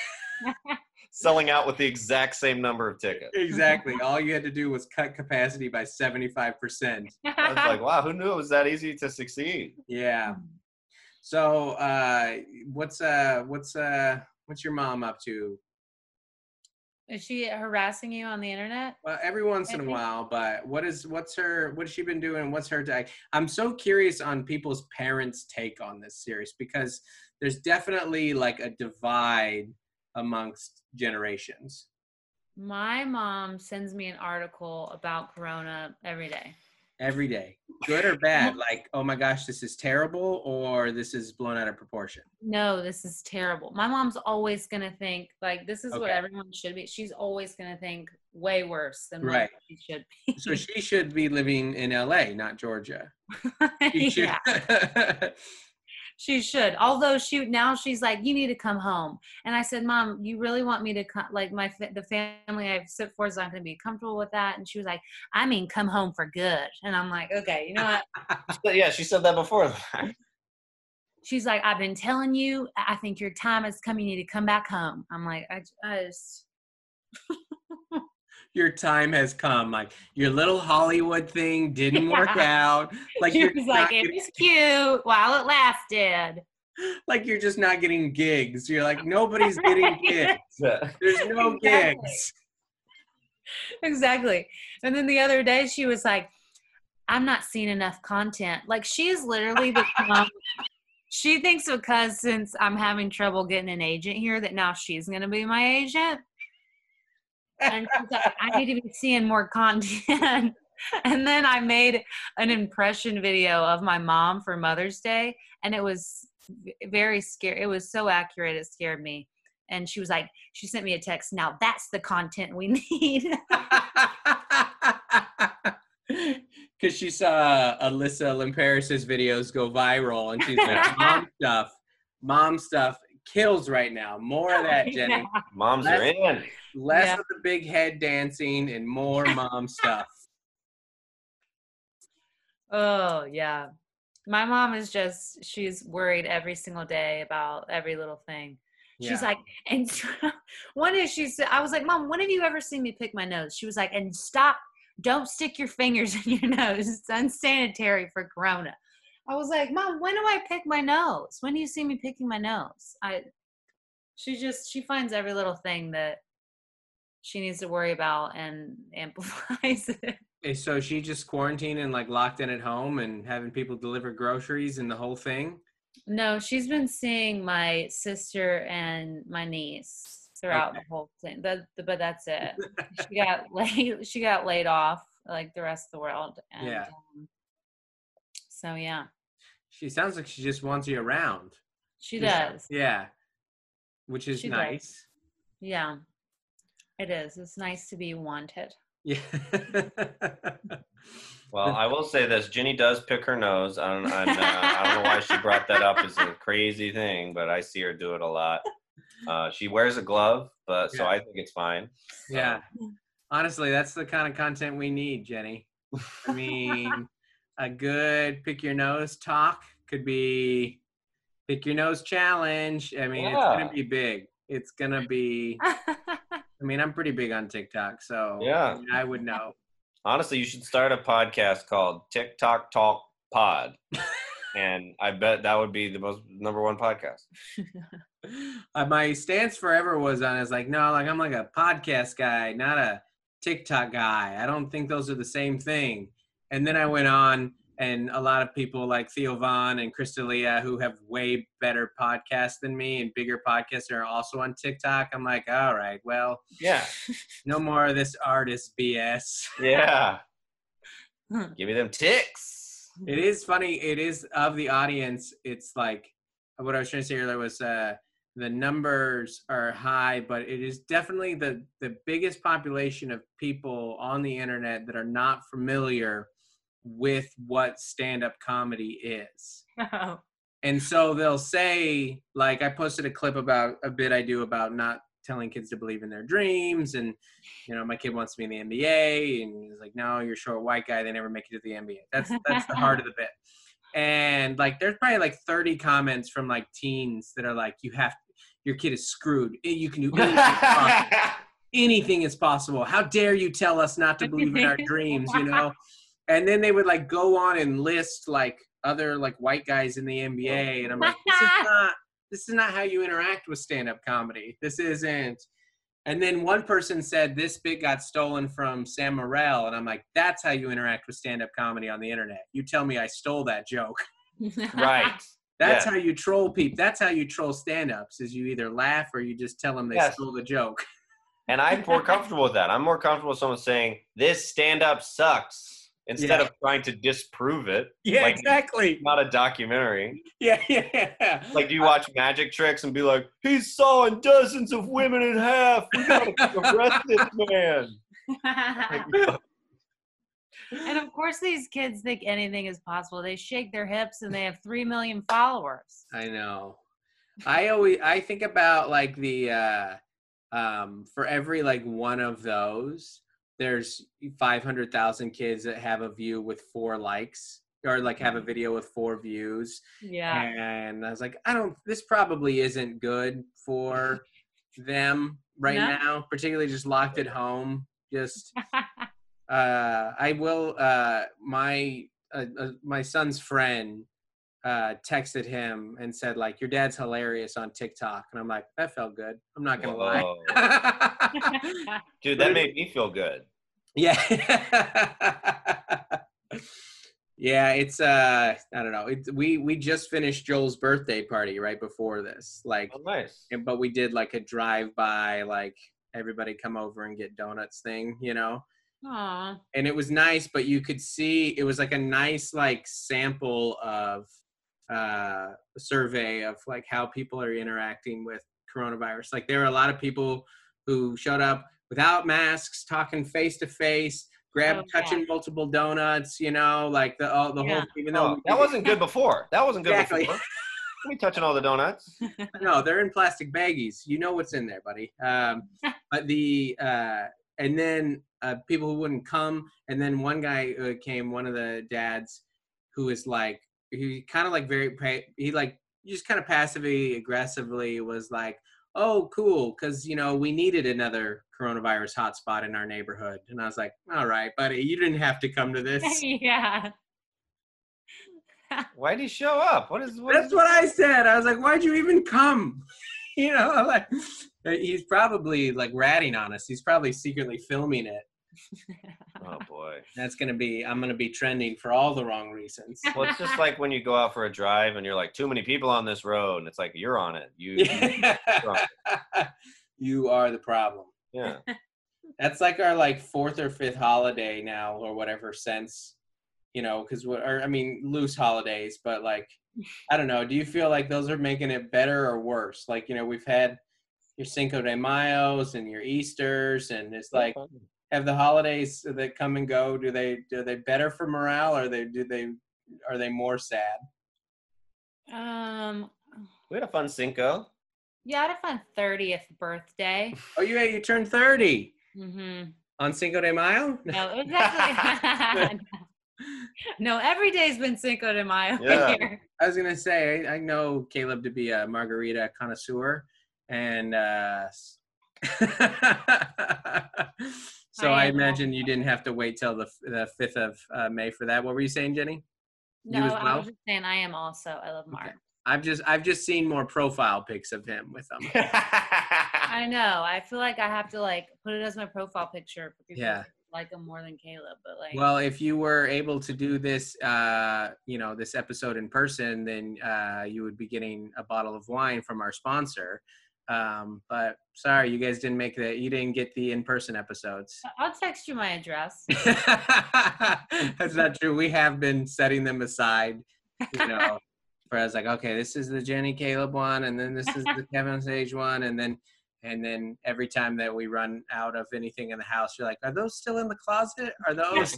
C: Selling out with the exact same number of tickets.
D: Exactly. All you had to do was cut capacity by seventy-five percent.
C: I was like, wow, who knew it was that easy to succeed?
D: Yeah. So, uh, what's uh, what's uh, what's your mom up to?
E: Is she harassing you on the internet?
D: Well, every once in a
E: I think-
D: while, but what is what's her what has she been doing? What's her tag? I'm so curious on people's parents' take on this series because there's definitely like a divide amongst generations.
E: My mom sends me an article about Corona every day.
D: Every day, good or bad? Like, oh my gosh, this is terrible, or this is blown out of proportion.
E: No, this is terrible. My mom's always gonna think like this is what
D: Okay.
E: everyone should be. She's always gonna think way worse than
D: Right.
E: what she should be.
D: So she should be living in L A, not Georgia. She should.
E: Yeah, she should. Although she now she's like, you need to come home. And I said, Mom, you really want me to come? Like my fa- the family I've sit for is not going to be comfortable with that. And she was like, I mean, come home for good. And I'm like, okay, you know what?
C: But yeah, she said that before.
E: She's like, I've been telling you, I think your time has come. You need to come back home. I'm like, I, I just.
D: Your time has come. Like your little Hollywood thing didn't work out. Like
E: She
D: you're
E: was like,
D: not
E: it
D: getting,
E: was cute while it lasted.
D: like you're just not getting gigs. You're like nobody's getting gigs. There's no
E: Exactly.
D: gigs.
E: Exactly. And then the other day she was like, I'm not seeing enough content. Like she is literally become, she thinks because since I'm having trouble getting an agent here that now she's going to be my agent. And she's like, I need to be seeing more content. And then I made an impression video of my mom for Mother's Day. And it was v- very scary. It was so accurate. It scared me. And she was like, she sent me a text. Now that's the content we need.
D: Because she saw Alyssa Limperis's videos go viral, and she's like, "Mom stuff, mom stuff kills right now. More of that, Jenny.
E: Yeah.
C: Moms
D: Less-
C: are in.
D: Less
E: Yeah.
D: of the big head dancing and more mom stuff.
E: Oh, yeah. My mom is just, she's worried every single day about every little thing. She's
D: Yeah.
E: like, and one is she said, I was like, Mom, when have you ever seen me pick my nose? She was like, and stop, don't stick your fingers in your nose. It's unsanitary for Corona. I was like, Mom, when do I pick my nose? When do you see me picking my nose? I, she just, she finds every little thing that she needs to worry about and amplifies it.
D: Okay, so she just quarantined and like locked in at home and having people deliver groceries and the whole thing?
E: No, she's been seeing my sister and my niece throughout
D: Okay.
E: the whole thing. But, but that's it. She got laid. She got laid off like the rest of the world. And,
D: Yeah.
E: Um, so yeah,
D: She sounds like she just wants you around.
E: she
D: Just-
E: does.
D: Yeah. Which is
E: She does.
D: nice.
E: Yeah, it is. It's nice to be wanted.
D: Yeah.
C: Well, I will say this: Ginny does pick her nose. I don't, I, uh, I don't know why she brought that up as a crazy thing, but I see her do it a lot. Uh, she wears a glove, but so
D: Yeah.
C: I think it's fine.
D: Yeah. Honestly, that's the kind of content we need, Jenny. I mean, a good pick your nose talk could be pick your nose challenge. I mean, it's
C: Yeah.
D: going to be big. It's going to be, I mean, I'm pretty big on TikTok, so
C: Yeah.
D: I, mean, I would know.
C: Honestly, you should start a podcast called TikTok Talk Pod, and I bet that would be the most number one podcast.
D: Uh, my stance forever was on is like, no, like I'm like a podcast guy, not a TikTok guy. I don't think those are the same thing. And then I went on, and a lot of people like Theo Vaughn and Crystalia, who have way better podcasts than me and bigger podcasts, are also on TikTok. I'm like, all right, well,
C: Yeah,
D: no more of this artist B S.
C: yeah. Give me them ticks.
D: It is funny. It is of the audience. It's like what I was trying to say earlier was uh, the numbers are high, but it is definitely the, the biggest population of people on the internet that are not familiar with what stand-up comedy is.
E: Oh.
D: And so they'll say, like, I posted a clip about a bit I do about not telling kids to believe in their dreams. And, you know, my kid wants to be in the N B A. And he's like, no, you're a short white guy. They never make it to the N B A. That's, that's the heart of the bit. And, like, there's probably, like, thirty comments from, like, teens that are like, you have to, your kid is screwed. You can do anything possible. Anything is possible. How dare you tell us not to believe in our dreams, you know? And then they would like go on and list like other like white guys in the N B A, and I'm like, this is not this is not how you interact with stand-up comedy. This isn't. And then one person said this bit got stolen from Sam Morril, and I'm like, that's how you interact with stand-up comedy on the internet. You tell me I stole that joke.
C: Right.
D: That's
C: Yeah.
D: how you troll people. That's how you troll stand-ups. Is you either laugh or you just tell them they
C: Yes.
D: stole the joke.
C: And I'm more comfortable with that. I'm more comfortable with someone saying, this stand-up sucks, instead
D: Yeah.
C: of trying to disprove it.
D: Yeah,
C: Like,
D: exactly.
C: it's not a documentary.
D: Yeah, yeah, yeah.
C: Like, do you watch Magic Tricks and be like, he's sawing dozens of women in half. We gotta arrest this man. Like,
E: And of course, these kids think anything is possible. They shake their hips and they have three million followers.
D: I know. I always I think about like the uh um for every like one of those, there's five hundred thousand kids that have a view with four likes or like have a video with four views.
E: Yeah.
D: And I was like, I don't this probably isn't good for them right
E: No.
D: now, particularly just locked at home. Just uh I will uh my uh, uh, my son's friend uh texted him and said like, your dad's hilarious on TikTok, and I'm like, that felt good. I'm not gonna lie.
C: Whoa. Dude, that made me feel good.
D: Yeah. Yeah, it's uh I don't know. It's we we just finished Joel's birthday party right before this. Like
C: Oh, nice.
D: and, but we did like a drive by, like everybody come over and get donuts thing, you know.
E: Aw.
D: And it was nice, but you could see it was like a nice like sample of uh survey of like how people are interacting with coronavirus. Like there were a lot of people who showed up without masks, talking face to face, grab
E: Oh,
D: touching
E: yeah.
D: multiple donuts, you know, like the all the
E: Yeah.
D: whole even though
C: Oh, that wasn't good before. That wasn't good
D: Exactly.
C: before. We touching all the donuts.
D: No, they're in plastic baggies. You know what's in there, buddy. Um, but the uh, and then uh, people who wouldn't come, and then one guy uh, came, one of the dads, who is like he kind of like very he like just kind of passively aggressively was like, oh, cool, because you know we needed another coronavirus hotspot in our neighborhood, and I was like, all right, buddy, you didn't have to come to this.
E: Yeah.
C: Why'd he show up? What is? What
D: That's
C: is
D: what I said. I was like, why'd you even come? You know, like he's probably like ratting on us. He's probably secretly filming it.
C: Oh boy.
D: That's gonna be. I'm gonna be trending for all the wrong reasons.
C: Well, it's just like when you go out for a drive and you're like, too many people on this road, and it's like you're on it. You. you
D: You are the problem.
C: yeah.
D: That's like our like fourth or fifth holiday now, or whatever since. You know, because or I mean, loose holidays, but like, I don't know. Do you feel like those are making it better or worse? Like, you know, we've had your Cinco de Mayos and your Easters, and it's like, have the holidays that come and go? Do they do they better for morale, or they do they are they more sad?
E: Um.
C: We had a fun Cinco.
E: Yeah, I had a fun thirtieth birthday.
D: Oh, you you turned thirty
E: Mm-hmm.
D: on Cinco de Mayo?
E: No, it was actually. No, every day's been Cinco de Mayo
C: Yeah.
E: here.
D: I was gonna say I, I know Caleb to be a margarita connoisseur, and uh, so I,
E: I
D: imagine you didn't have to wait till the the fifth of uh, May for that. What were you saying, Jenny?
E: No,
D: You as
E: I
D: well?
E: was just saying I am also. I love Mark.
D: Okay. I've just I've just seen more profile pics of him with them.
E: I know. I feel like I have to like put it as my profile picture for people
D: Yeah.
E: to like him more than Caleb. But like,
D: Well, if you were able to do this, uh, you know, this episode in person, then uh, you would be getting a bottle of wine from our sponsor. Um, but sorry, you guys didn't make that. You didn't get the in-person episodes.
E: I'll text you my address.
D: That's not true. We have been setting them aside, you know, for us like, okay, this is the Jenny Caleb one, and then this is the Kevin Sage one, and then and then every time that we run out of anything in the house, you're like, are those still in the closet? Are those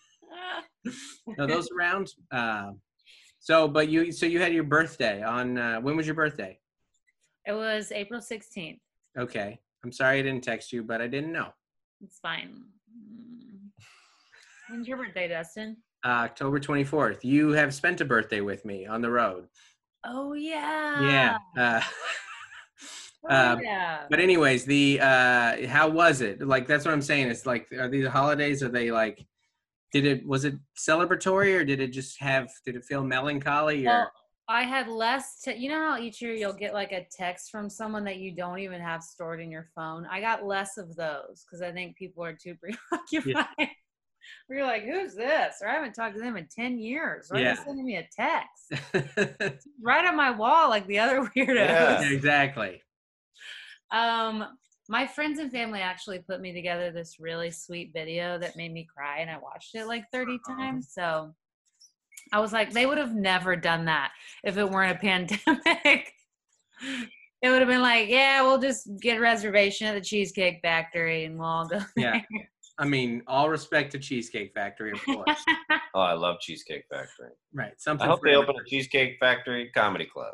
D: are those around? Um, so, but you so you had your birthday on uh, when was your birthday?
E: It was April sixteenth.
D: Okay, I'm sorry I didn't text you, but I didn't know.
E: It's fine. Mm. When's your birthday, Dustin?
D: Uh, October twenty-fourth. You have spent a birthday with me on the road.
E: Oh yeah.
D: Yeah. Uh,
E: Oh,
D: uh,
E: yeah.
D: but anyways, the uh, how was it? Like that's what I'm saying. It's like, are these holidays? Are they like? Did it was it celebratory or did it just have? Did it feel melancholy or?
E: Well, I had less. Te- you know how each year you'll get like a text from someone that you don't even have stored in your phone. I got less of those because I think people are too preoccupied. Yeah. We're like, who's this? Or I haven't talked to them in ten years. Why are
D: Yeah.
E: they sending me a text? Right on my wall, like the other weirdos.
C: Yeah.
D: Exactly.
E: Um, my friends and family actually put me together this really sweet video that made me cry, and I watched it like thirty times. So I was like, they would have never done that if it weren't a pandemic. It would have been like, yeah, we'll just get a reservation at the Cheesecake Factory and we'll all go
D: Yeah.
E: there.
D: I mean, all respect to Cheesecake Factory, of course.
C: Oh, I love Cheesecake Factory.
D: Right. Something.
C: I hope
D: for
C: they open a Cheesecake Factory comedy club.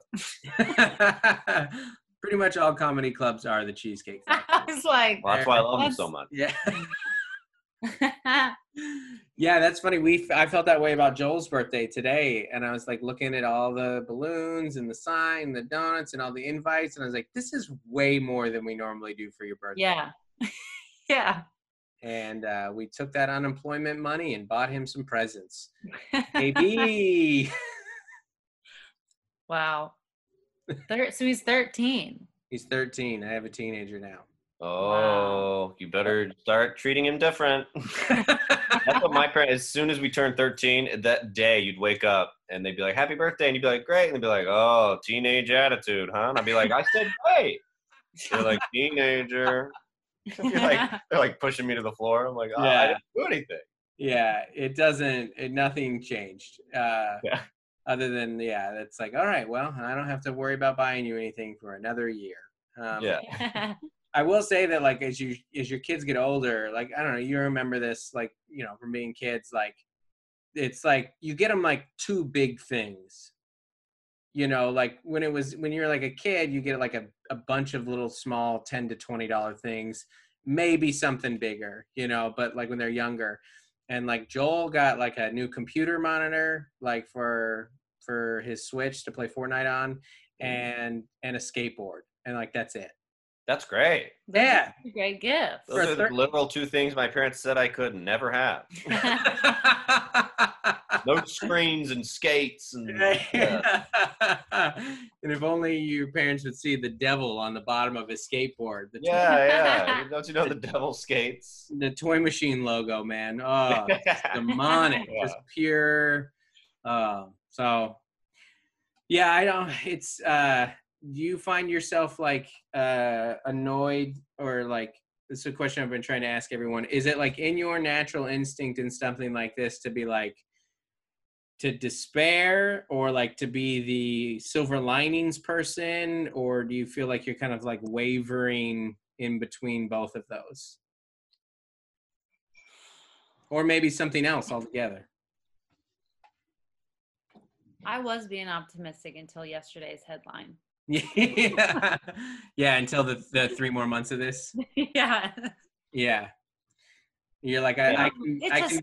D: Pretty much all comedy clubs are the Cheesecake
E: I
D: Factory.
E: was like,
C: Well, that's why I love them
E: That's-
C: so much.
D: Yeah. Yeah, that's funny. We I felt that way about Joel's birthday today, and I was like looking at all the balloons and the sign, the donuts, and all the invites, and I was like, "This is way more than we normally do for your birthday."
E: yeah. Yeah.
D: And uh, we took that unemployment money and bought him some presents. Baby.
E: Wow. Thir- so he's thirteen.
D: He's thirteen. I have a teenager now.
C: Oh,
E: Wow.
C: you better start treating him different. That's what my parents, as soon as we turned thirteen, that day you'd wake up and they'd be like, happy birthday. And you'd be like, great. And they'd be like, oh, teenage attitude, huh? And I'd be like, I said, great. They're like, teenager. You're like, they're like pushing me to the floor. I'm like, oh,
D: Yeah.
C: I didn't do anything.
D: Yeah, it doesn't. It, nothing changed. Uh,
C: Yeah.
D: Other than yeah, it's like all right. Well, I don't have to worry about buying you anything for another year. Um,
C: Yeah.
D: I will say that like as you as your kids get older, like I don't know, you remember this like you know from being kids, like it's like you get them like two big things. you know, like when it was, when you're like a kid, you get like a, a bunch of little small ten to twenty dollar things, maybe something bigger, you know, but like when they're younger. And like Joel got like a new computer monitor, like for, for his Switch to play Fortnite on, and, and a skateboard. And like, that's it.
C: That's great.
D: Yeah.
E: That's a great gift.
C: Those
D: For
C: are the
D: thir-
C: literal two things my parents said I could never have. No screens and skates and yeah.
D: And if only your parents would see the devil on the bottom of his skateboard. The toy,
C: Yeah, yeah. Don't you know the devil skates?
D: the Toy Machine logo, man. Oh, it's demonic.
C: Yeah.
D: Just pure. Uh, so, yeah, I don't. It's. Uh, do you find yourself like uh, annoyed or like? This is a question I've been trying to ask everyone. Is it like in your natural instinct in something like this to be like, to despair, or like to be the silver linings person, or do you feel like you're kind of like wavering in between both of those, or maybe something else altogether?
E: I was being optimistic until yesterday's headline.
D: Yeah, yeah. Until the the three more months of this.
E: Yeah.
D: Yeah, you're like I, I can.
E: It's
D: I
E: a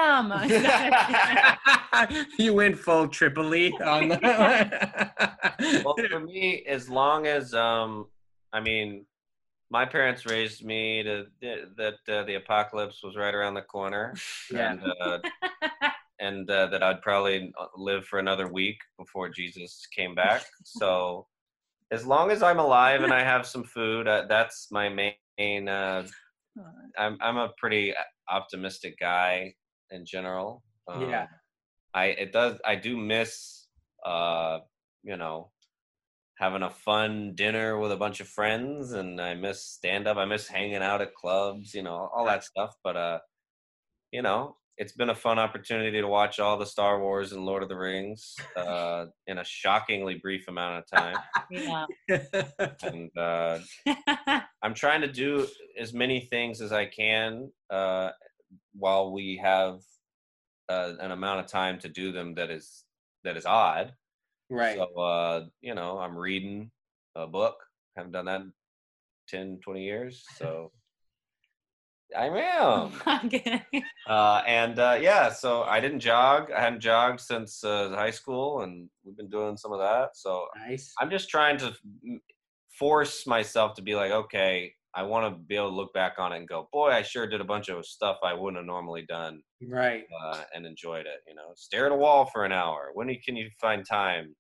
D: can
E: scam.
D: be... You went full Tripoli on the.
C: Well, for me, as long as um, I mean, my parents raised me to that uh, the apocalypse was right around the corner,
D: Yeah.
C: and uh, and uh, that I'd probably live for another week before Jesus came back. So, as long as I'm alive and I have some food, uh, that's my main. Uh, I'm I'm a pretty optimistic guy in general. Um,
D: Yeah.
C: I it does I do miss uh you know having a fun dinner with a bunch of friends, and I miss stand up. I miss hanging out at clubs, you know, all that stuff. But uh, you know, it's been a fun opportunity to watch all the Star Wars and Lord of the Rings uh, in a shockingly brief amount of time.
E: Yeah.
C: And uh, I'm trying to do as many things as I can uh, while we have uh, an amount of time to do them that is that is odd.
D: Right.
C: So, uh, you know, I'm reading a book. Haven't done that in ten, twenty years. So I am.
E: I'm kidding.
C: Uh, and uh, yeah, so I didn't jog. I hadn't jogged since uh, high school, and we've been doing some of that. So
D: Nice.
C: I'm just trying to force myself to be like, okay, I want to be able to look back on it and go, boy, I sure did a bunch of stuff I wouldn't have normally done.
D: Right.
C: Uh, and enjoyed it, you know. Stare at a wall for an hour. When can you find time?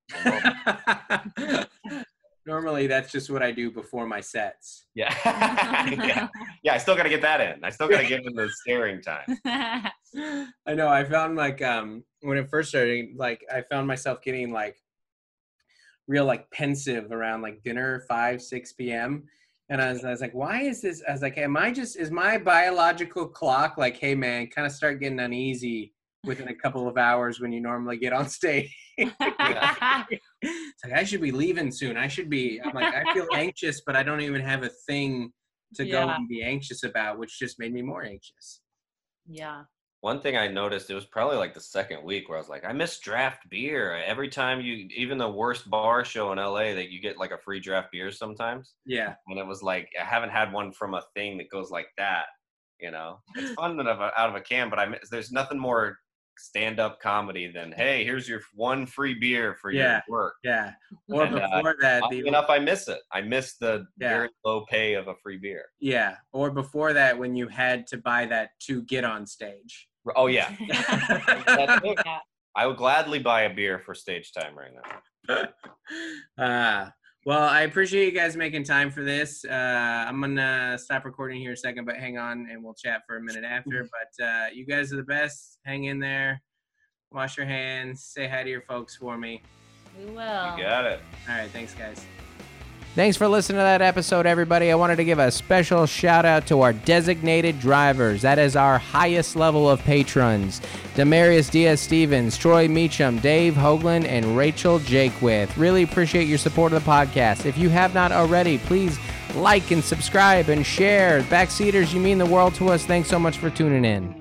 D: Normally, that's just what I do before my sets.
C: Yeah. yeah, yeah. I still got to get that in. I still got to get in the staring time.
D: I know. I found like um when it first started, like I found myself getting like real like pensive around like dinner, five, six p.m. And I was, I was like, why is this? I was like, am I just, is my biological clock like, hey man, kind of start getting uneasy within a couple of hours when you normally get on stage? It's like, I should be leaving soon. I should be, I'm like, I feel anxious, but I don't even have a thing to go
E: Yeah.
D: and be anxious about, which just made me more anxious.
E: Yeah.
C: One thing I noticed, it was probably like the second week where I was like, I miss draft beer. Every time you, even the worst bar show in L A, that you get like a free draft beer sometimes.
D: Yeah.
C: And it was like, I haven't had one from a thing that goes like that, you know? It's fun out of a, out of a can, but I miss, there's nothing more stand-up comedy than, hey, here's your one free beer for
D: Yeah.
C: your work.
D: Yeah. Or
C: And, uh,
D: before that,
C: Oddly
D: the,
C: enough, I miss it. I miss the
D: Yeah.
C: very low pay of a free beer.
D: yeah. Or before that, when you had to buy that to get on stage.
C: Oh, yeah. That's it.
E: Yeah.
C: I would gladly buy a beer for stage time right now.
D: uh, well, I appreciate you guys making time for this. Uh, I'm going to stop recording here a second, but hang on and we'll chat for a minute after. But uh, you guys are the best. Hang in there. Wash your hands. Say hi to your folks for me.
E: We will.
C: You got it.
D: All right. Thanks, guys.
A: Thanks for listening to that episode, everybody. I wanted to give a special shout out to our designated drivers. That is our highest level of patrons. Demarius Diaz-Stevens, Troy Meacham, Dave Hoagland, and Rachel Jakewith. Really appreciate your support of the podcast. If you have not already, please like and subscribe and share. Backseaters, you mean the world to us. Thanks so much for tuning in.